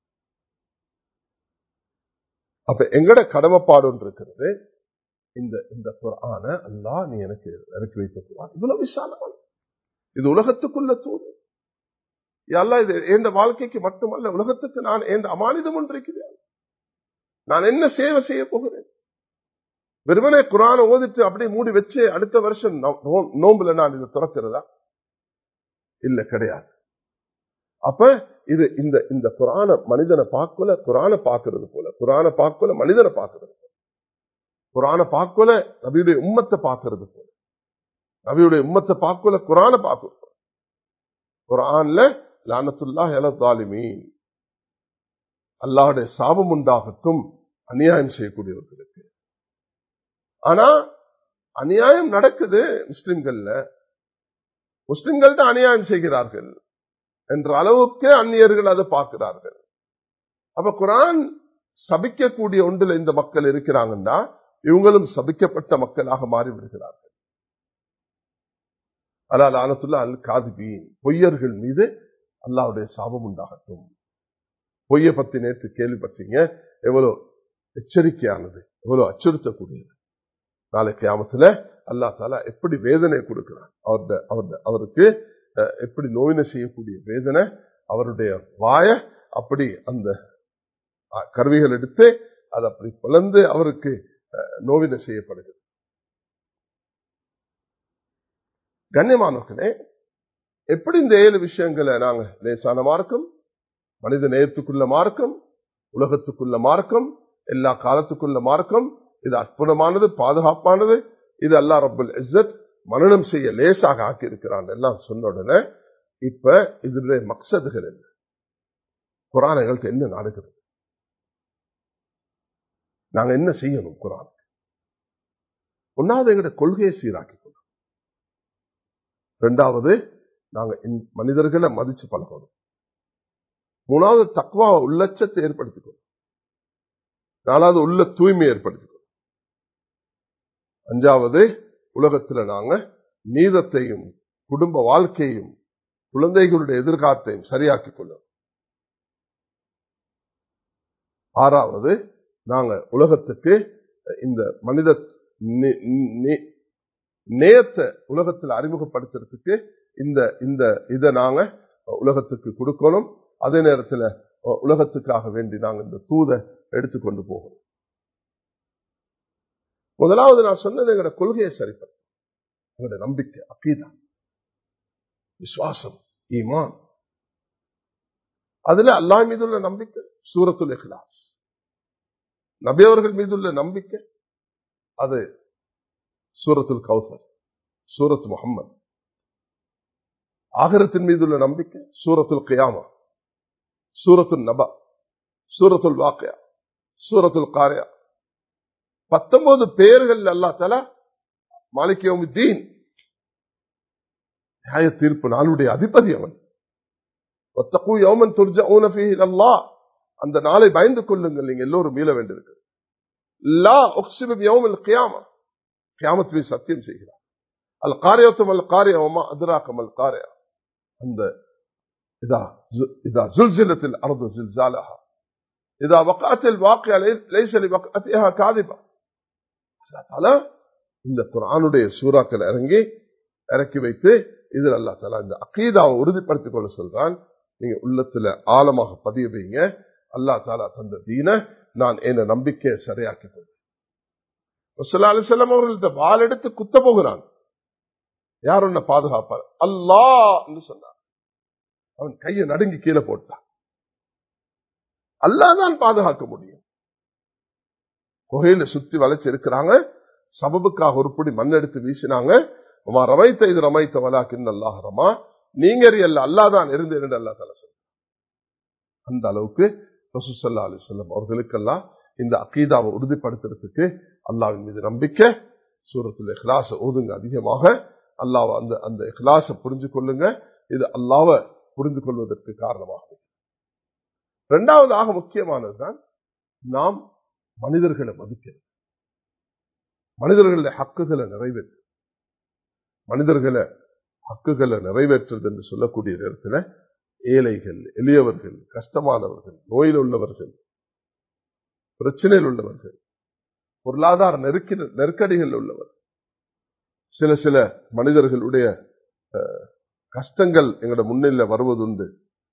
அப்ப எங்கட கடமைப்பாடு ஒன்று இருக்கிறது. இந்த குர்ஆன அல்லாஹ் நீ எனக்கு வைத்த குர்ஆன் இவ்வளவு விசாலமான, இது உலகத்துக்குள்ள தூது. அல்லாஹ் இது எந்த வாழ்க்கைக்கு மட்டுமல்ல, உலகத்துக்கு நான் எந்த அமானிதம் ஒன்று இருக்கிறேன். நான் என்ன சேவை செய்ய போகிறேன்? வெறுமனே குர்ஆனை ஓதிட்டு அப்படியே மூடி வச்சு அடுத்த வருஷம் நோம்புல நான் இதை திறக்கிறதா? இல்ல, கிடையாது. அப்ப இது இந்த குர்ஆனை மனிதனை பார்க்கல, குர்ஆனை பார்க்கிறது போல, குர்ஆனை பார்க்கல மனிதனை பார்க்கிறது போல, குர்ஆனை பார்க்கல நபியுடைய உம்மத்தை பார்க்கிறது போல, நபியுடைய உம்மத்தை பார்க்கல குர்ஆனை பார்க்கிறது போல. குர்ஆன்ல லஅனத்துல்லாஹி அலல் ஸாலிமீன், அல்லாஹ்வுடைய சாபம் உண்டாகட்டும் அநியாயம் செய்யக்கூடியவர்களுக்கு. ஆனா அநியாயம் நடக்குது முஸ்லிம்கள் தான் அநியாயம் செய்கிறார்கள் என்ற அளவுக்கு அந்நியர்கள் அதை பார்க்கிறார்கள். அப்ப குர்ஆன் சபிக்கக்கூடிய ஒன்றில் இந்த மக்கள் இருக்கிறாங்கன்னா இவங்களும் சபிக்கப்பட்ட மக்களாக மாறிவிடுகிறார்கள். அலா லஅனத்துல்லாஹி அல் காதிபீன், பொய்யர்கள் மீது அல்லாஹ்வுடைய சாபம் உண்டாகட்டும். பொய்ய பத்தி நேற்று கேள்விப்பட்டீங்க, எவ்வளவு எச்சரிக்கையானது, எவ்வளவு அச்சுறுத்தக்கூடியது. நாளை கியாமத்துல அல்லாஹ் தஆலா எப்படி வேதனை கொடுக்கிறான், அவருக்கு எப்படி நோயினை செய்யக்கூடிய வேதனை, அவருடைய வாய அப்படி அந்த கருவிகள் எடுத்து அது அப்படி பிளந்து அவருக்கு நோவினை செய்யப்படுகிறது. கண்ணியமானவர்களே, எப்படி இந்த 7 விஷயங்களை நாங்க லேசான மார்க்கம், மனித நேயத்துக்குள்ள மார்க்கம், உலகத்துக்குள்ள மார்க்கம், எல்லா காலத்துக்குள்ள மார்க்கம், இது அற்புதமானது, பாதுகாப்பானது, இது அல்லாஹ் ரப்பல் இஸ்ஸத் மனனம் செய்ய லேசாக ஆக்கி இருக்கிறான் எல்லாம் சொன்ன உடனே இப்ப இதனுடைய மக்சதுகள் என்ன, குர்ஆன் எங்களுக்கு என்ன நாடுகிறது, நாங்க என்ன செய்யணும்? குர்ஆன் ஒன்னாவது எங்களுடைய கொள்கையை சீராக்கி கொள்ளும், இரண்டாவது நாங்க மனிதர்களை மதிச்சு பழகணும், மூணாவது தக்வா உள்ளச்சத்தை ஏற்படுத்திக்கணும், நாலாவது உள்ள தூய்மை ஏற்படுத்திக்கணும், அஞ்சாவது உலகத்தில் நாங்க நீதத்தையும் குடும்ப வாழ்க்கையும் குழந்தைகளுடைய எதிர்காலத்தையும் சரியாக்கிக் கொள்ளும், ஆறாவது நாங்க உலகத்துக்கு இந்த மனித நேயத்தை உலகத்தில் அறிமுகப்படுத்துறதுக்கு இந்த இதை நாங்க உலகத்துக்கு கொடுக்கணும், அதே நேரத்தில் உலகத்துக்காக வேண்டி நாங்க இந்த தூதை எடுத்துக்கொண்டு போகணும். முதலாவது நான் சொன்னது எங்களோட கொள்கையை சரிப்படுத்தும், எங்களோட நம்பிக்கை, அகீதா, விசுவாசம், ஈமான். அதுல அல்லாஹ் மீதுள்ள நம்பிக்கை சூரத்துல் இக்லாஸ், நபி அவர்கள் மீதுள்ள நம்பிக்கை அது சூரத்துல் கௌசர், சூரத் முஹம்மது. ஆகிரத்தின் மீதுள்ள நம்பிக்கை சூரத்துல் கியாமா, சூரத்துல் நபா, சூரத்துல் வாக்கியா, சூரத்துல் காரியா. 19 பெயர்கள் அல்லாஹ் தஆலா மாலிக் யௌமித்தீன், நியாய தீர்ப்பு நாளுடைய அதிபதி அவன். வத்தகூ யௌமன் துர்ஜஊன ஃபீஹி இலல்லாஹ், அந்த நாளை பயந்து கொள்ளுங்கள், நீங்க எல்லோரும் மீள வேண்டியிருக்கு. லா உக்ஸிமு பியௌமில் கியாமா, கியாமத் மீது சத்தியம் செய்கிறார். அல் காரியத்து மல் காரியா வமா அத்ராக மல் காரியா, அந்த இதா ஜுல்சிலத்தில் அர்து ஜில்சாலஹா இதா வக்அத்தில் வாக்கியா லைஸ லிவக்அத்திஹா காதிபா. அல்லாஹ் தஆலா இந்த குர்ஆனுடைய சூறாக்கள் இறக்கி வைத்து இதில் அல்லாஹ் தஆலா இந்த அகீதாவை உறுதிப்படுத்திக் கொள்ள சொல்றான். நீங்க உள்ளத்துல ஆழமாக பதிய வைங்க, அல்லாஹ் தஆலா தந்த தீனை நான் என்ன நம்பிக்கையை சரியாக்கிக் கொள்வேன். ஸல்லல்லாஹு அலைஹி வஸல்லம் அவர்கள்ட்ட வாள் எடுத்து குத்த போகிறான், யார் உன்னை பாதுகாப்பார்? அல்லாஹ் என்று சொன்னார். அவன் கையை நடுங்கி கீழே போட்டான். அல்லாஹ் தான் பாதுகாக்க முடியும். குகையில சுத்தி வளைச்சு இருக்கிறாங்க, சபபுக்காக ஒருபடி மண் எடுத்து வீசினாங்க. ரமைத்த இது ரமைத்த வலாக்கின் அல்லாஹ் ரமா, நீங்க அல்ல அல்லாஹ் தான் இருந்து அல்லாஹ் தஆலா சொல்றார். அந்த அளவுக்கு ரசூல் ஸல்லல்லாஹு அலைஹி வஸல்லம் அவர்களுக்கெல்லாம் இந்த அகீதாவை உறுதிப்படுத்துறதுக்கு அல்லாஹ்வின் மீது நம்பிக்கை. சூரத்துல் இக்லாஸ் ஓதுங்க அதிகமாக, அல்லாஹ் அந்த இக்லாஸை புரிஞ்சு கொள்ளுங்க, இது அல்லாஹ்வை புரிந்து கொள்வதற்கு காரணமாகும். இரண்டாவதாக முக்கியமானதுதான் நாம் மனிதர்களை மதிக்கிறது, மனிதர்களுடைய ஹக்குகளை நிறைவேற்று. மனிதர்களை ஹக்குகளை நிறைவேற்றுறது என்று சொல்லக்கூடிய நேரத்தில் ஏழைகள், எளியவர்கள், கஷ்டமானவர்கள், நோயில் உள்ளவர்கள், பிரச்சனையில் உள்ளவர்கள், பொருளாதார நெருக்கடிகள் உள்ளவர், சில மனிதர்களுடைய கஷ்டங்கள் எங்களோட முன்னிலை வருவதுண்டு.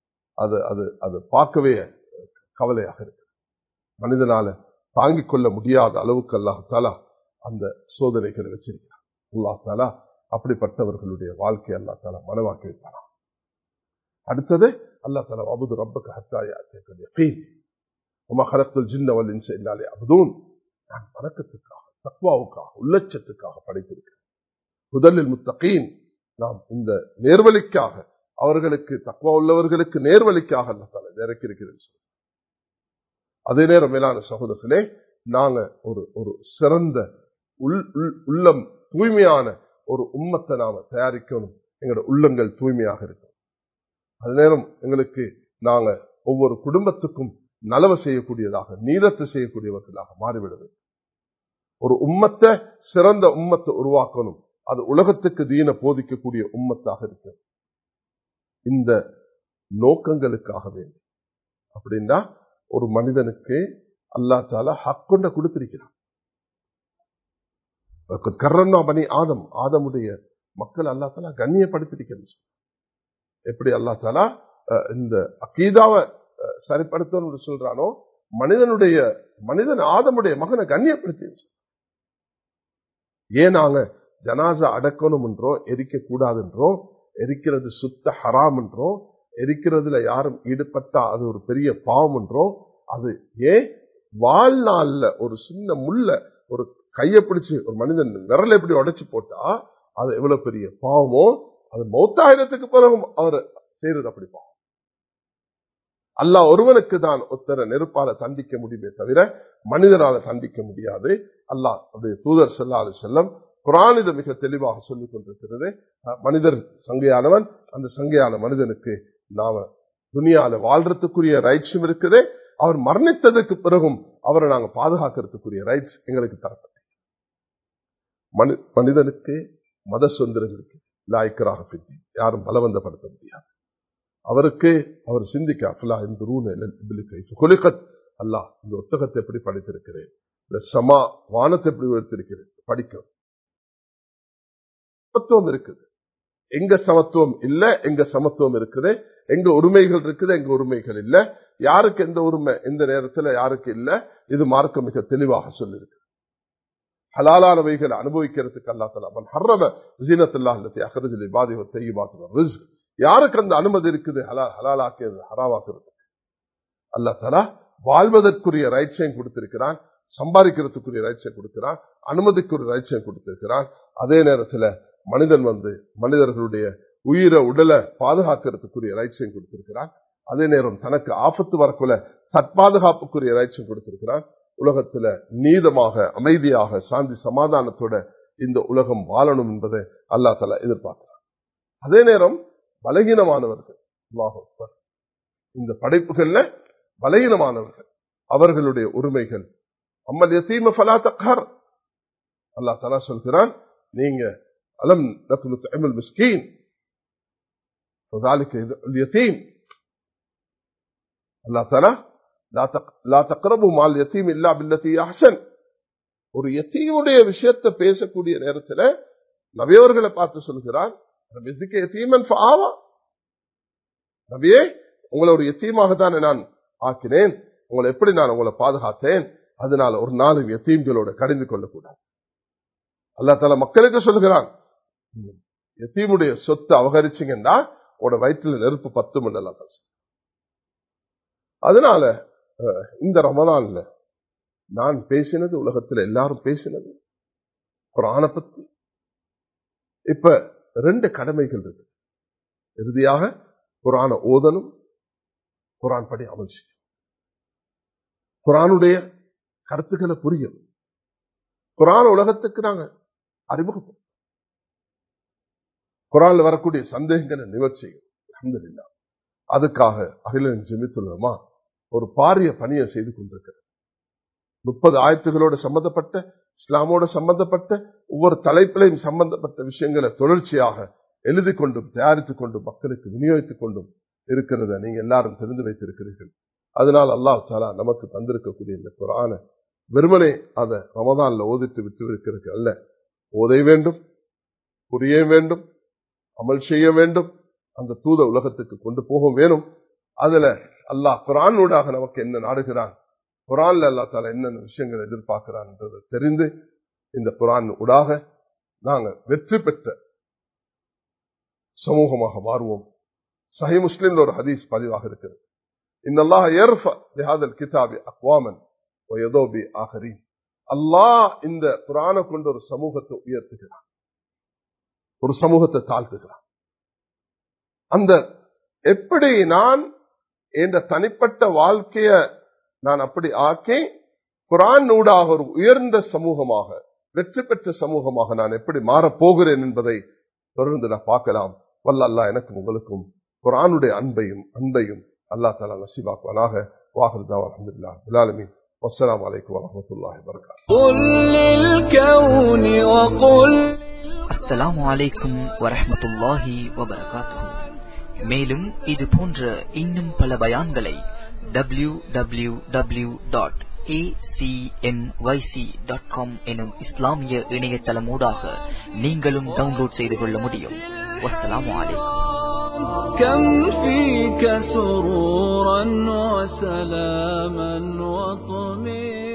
அது பார்க்கவே கவலையாக இருக்கு. மனிதனால தாங்கிக் கொள்ள முடியாத அளவுக்கு அல்லாஹ் தஆலா அந்த சோதனைகளை வச்சிருக்கிறார். அல்லாஹ் தஆலா அப்படிப்பட்டவர்களுடைய வாழ்க்கை அல்லாஹ் தஆலா மனவாக்கி வைப்பார். அடுத்தது அல்லாஹ் தஆலா வஅபுது ரப்பக ஹத்தா யஅதியகல் யகீன் வமா ஹலக்துல் ஜின்ன வல் இன்ஸ இல்லா லியஅபுதூன். நான் வணக்கத்துக்காக, தக்வாவுக்காக, உள்ளச்சத்துக்காக படைத்திருக்கிறேன். ஹுதல் முத்தகீன், நாம் இந்த நேர்வழிக்காக, அவர்களுக்கு தக்வா உள்ளவர்களுக்கு நேர்வழிக்காக அல்லாஹ் தஆலா இறக்கியிருக்கிறது. அதே நேரம் மேலான சகோதரர்களே, நாங்க ஒரு சிறந்த உள்ளம் தூய்மையான ஒரு உம்மத்தை நாம தயாரிக்கணும். எங்களோட உள்ளங்கள் தூய்மையாக இருக்கும். அதே நேரம் எங்களுக்கு நாங்க ஒவ்வொரு குடும்பத்துக்கும் நலவு செய்யக்கூடியதாக, நீதத்தை செய்யக்கூடியவர்களாக மாறிவிட வேண்டும். ஒரு உம்மத்தை, சிறந்த உம்மத்தை உருவாக்கணும். அது உலகத்துக்கு தீன போதிக்கக்கூடிய உம்மத்தாக இருக்கும். இந்த நோக்கங்களுக்காக வேண்டும். அப்படின்னா ஒரு மனிதனுக்கு அல்லாஹ் தஆலா ஹக்கொண்ட கொடுத்திருக்கிறான். கர்ரம்னா பனி ஆதம், ஆதமுடைய மக்கள் அல்லாஹ் தஆலா கண்ணியப்படுத்திருக்கிறான். எப்படி அல்லாஹ் தஆலா இந்த அகீதாவை சரிப்படுத்தணும்னு சொல்றானோ, மனிதன் ஆதமுடைய மகனை கண்ணியப்படுத்தி. ஏன் நாங்க ஜனாசா அடக்கணும் என்றோ, எரிக்க கூடாது என்றோ, எரிக்கிறது சுத்த ஹராம் என்றோ, எரிக்கிறதுல யாரும் ஈடுபட்டா அது ஒரு பெரிய பாவம் என்றோ, அது ஏன் வாழ்நாள்ல ஒரு சின்ன முள்ள ஒரு கையை பிடிச்சு ஒரு மனிதன் விரலை எப்படி உடைச்சு போட்டா அது எவ்வளவு பெரிய பாவமோ அது மௌத்தாயிரத்துக்கு பிறகும் அவர் செய்யறது அப்படி பாவம். அல்லாஹ் ஒருவனுக்கு தான் ஒத்தர நெருப்பால தண்டிக்க முடியுமே தவிர மனிதனால தண்டிக்க முடியாது. அல்லாஹ் தூதர் ஸல்லல்லாஹு அலைஹி வஸல்லம் குர்ஆன் இதை மிக தெளிவாக சொல்லிக் கொண்டிருக்கிறது. மனிதர் சங்கையானவன், அந்த சங்கையான மனிதனுக்கு நாம துனியால வாழ்றதுக்குரிய ரைட்ஸும் இருக்குது, அவர் மரணித்ததுக்கு பிறகும் அவரை நாங்க பாதுகாக்கிறதுக்குரிய ரைட்ஸ் எங்களுக்கு தரப்பட்டது. மனிதனுக்கு மத சுதந்திரம் இருக்கு, லாய்க்கராக பித்தி யாரும் பலவந்தப்படுத்த முடியாது. அவருக்கு அவர் சிந்திக்க அல்லாஹ் இந்த ஒட்டகத்தை எப்படி படைத்திருக்கிறேன், இந்த சமா வானத்தை எப்படி எடுத்திருக்கிறேன் படிக்க சமத்துவம் இருக்குது. எங்க சமத்துவம் இல்ல, எங்க சமத்துவம் இருக்குது, எங்க உரிமைகள் இருக்குது, எங்க உரிமைகள் இல்ல, யாருக்கு எந்த உரிமை எந்த நேரத்தில் யாருக்கு இல்ல, இது மார்க்கம் மிக தெளிவாக சொல்லியிருக்கு. ஹலாலானவைகளை அனுபவிக்கிறதுக்கு அல்லாஹ் தஆலா மன் ஹர்ரம ஸீனத்துல்லாஹி அல்லதி அக்ரஜ லிபாதிஹி வத்தய்யிபாத்தி வர்ரிஸ்க், யாருக்கு அந்த அனுமதி இருக்குது ஹலாலாக்கிறது ஹராமாக்குறதுக்கு. அல்லாஹ் தஆலா வாழ்வதற்குரிய ரைட்ஸையும் கொடுத்திருக்கிறான், சம்பாதிக்கிறதுக்குரிய ரைட்ஸை கொடுக்கிறான், அனுமதிக்குரிய ரைட்ஸை கொடுத்திருக்கிறான். அதே நேரத்தில் மனிதன் மனிதர்களுடைய உயிரை உடலை பாதுகாக்கிறதுக்குரிய ரைட்ஸையும் கொடுத்திருக்கிறான். அதே நேரம் தனக்கு ஆபத்து வரக்குள்ள தற்பாதுகாப்புக்குரிய ரைட்ஸும் கொடுத்திருக்கிறான். உலகத்துல நீதமாக அமைதியாக சாந்தி சமாதானத்தோட இந்த உலகம் வாழணும் என்பதை அல்லாஹ் தஆலா எதிர்பார்க்கிறான். அதே நேரம் பலகீனமானவர்கள், அல்லாஹ் அக்பர், இந்த படைப்புகள்ல பலகீனமானவர்கள் அவர்களுடைய உரிமைகள் அம்மல் யதீம ஃபலா தக்ஹர், அல்லாஹ் தஆலா சொல்கிறான், நீங்க அலம் நக்னு துஅமல் மிஸ்கீன் فذلك اليتيم, அல்லாஹ் தஆலா லா தக்ரபு மால் யதீம் இல்லா பில்லதி அஹ்சன், ஒரு யதீமுடைய விஷயத்தை பேசக்கூடிய நேரத்தில் நபியவர்களை பார்த்து சொல்கிறார், நபியே உங்களை ஒரு யத்தீமாக தான் நான் ஆக்கினேன், உங்களை எப்படி நான் உங்களை பாதுகாத்தேன், அதனால ஒரு நாளும் யத்தீம்களோட கடிந்து கொள்ளக்கூடாது. அல்லாஹ் தஆலா மக்களுக்கு சொல்கிறான், யத்தீமுடைய சொத்து அபகரிச்சீங்கன்னா உங்களோட வயிற்றுல நெருப்பு 10 மண்டலம். அதனால இந்த ரமலான்ல நான் பேசினது உலகத்தில் எல்லாரும் பேசினது குர்ஆனை பத்தி. இப்ப 2 கடமைகள் இருக்கு. இறுதியாக குர்ஆனை ஓதணும், குர்ஆன் படி அமல் செய்யணும், குர்ஆனுடைய கருத்துக்களை புரியும், குர்ஆன் உலகத்துக்கு நாங்க அறிமுகப்படுத்தும், குர்ஆன்ல வரக்கூடிய சந்தேகங்களை நிவர்த்தி செய்யும். அல்ஹம்துலில்லாஹ். அதுக்காக அகிலன் ஜமியத்துல் உலமா ஒரு பாரிய பணியை செய்து கொண்டிருக்கிறது. 30 ஆயத்துகளோடு சம்பந்தப்பட்ட இஸ்லாமோடு சம்பந்தப்பட்ட ஒவ்வொரு தலைப்பிலையும் சம்பந்தப்பட்ட விஷயங்களை தொடர்ச்சியாக எழுதி கொண்டும் தயாரித்துக் கொண்டும் மக்களுக்கு விநியோகித்துக் கொண்டும் இருக்கிறத நீங்க எல்லாரும் தெரிந்து வைத்திருக்கிறீர்கள். அதனால் அல்லாஹ் தஆலா நமக்கு தந்திருக்கக்கூடிய இந்த குர்ஆனை வெறுமனே அதை ரமதான்ல ஓதிட்டு விட்டு இருக்கிறது அல்ல, ஓத வேண்டும், புரிய வேண்டும், அமல் செய்ய வேண்டும், அந்த தூத உலகத்துக்கு கொண்டு போக வேணும். அதுல அல்லாஹ் குர்ஆன் ஊடாக நமக்கு என்ன நாடுகிறான், குர்ஆன்ல அல்லாஹ் தஆலா என்னென்ன விஷயங்களை எதிர்பார்க்கிறான் என்றதை தெரிந்து இந்த குர்ஆன் ஊடாக நாங்க வெற்றி பெற்ற சமூகமாக மாறுவோம். சஹீஹ் முஸ்லிம்ல ஒரு ஹதீஸ் பதிவாக இருக்கிறது, இன்னல்லாஹ யர்ஃப பிஹாதல் கிதாபி அக்வாமன் வ யதூ பி ஆகரீன், அல்லாஹ் இந்த குர்ஆனை கொண்டு ஒரு சமூகத்தை உயர்த்துகிறான், ஒரு சமூகத்தை தாழ்த்துகிறான். அந்த எப்படி நான் என்ற தனிப்பட்ட வாழ்க்கைய நான் அப்படி ஆக்கி குர்ஆன் ஊடாக ஒரு உயர்ந்த சமூகமாக வெற்றி பெற்ற சமூகமாக நான் எப்படி மாறப்போகிறேன் என்பதை தொடர்ந்து நான் பார்க்கலாம். வல்ல அல்லாஹ் எனக்கும் உங்களுக்கும் குர்ஆனுடைய அன்பையும் அல்லாஹ் தஆலா நஸீபாக்குவானாக. வாஹிர் தஅவானா அல்ஹம்துலில்லாஹி ரப்பில் ஆலமீன். வஸ்ஸலாமு அலைக்கும் வரஹ்மத்துல்லாஹி வபரகாத்துஹு. அஸ்ஸலாமு அலைக்கும் வரஹ்மத்துல்லாஹி வபரகாத்துஹு. மேலும் இது போன்ற இன்னும் பல பயான்களை www.acmyc.com எனும் இஸ்லாமிய இணையதளமூடாக நீங்களும் டவுன்லோட் செய்து கொள்ள முடியும். வஸ்ஸலாமு அலைக்கும். كم فيك سرورا وسلاما وطمئنا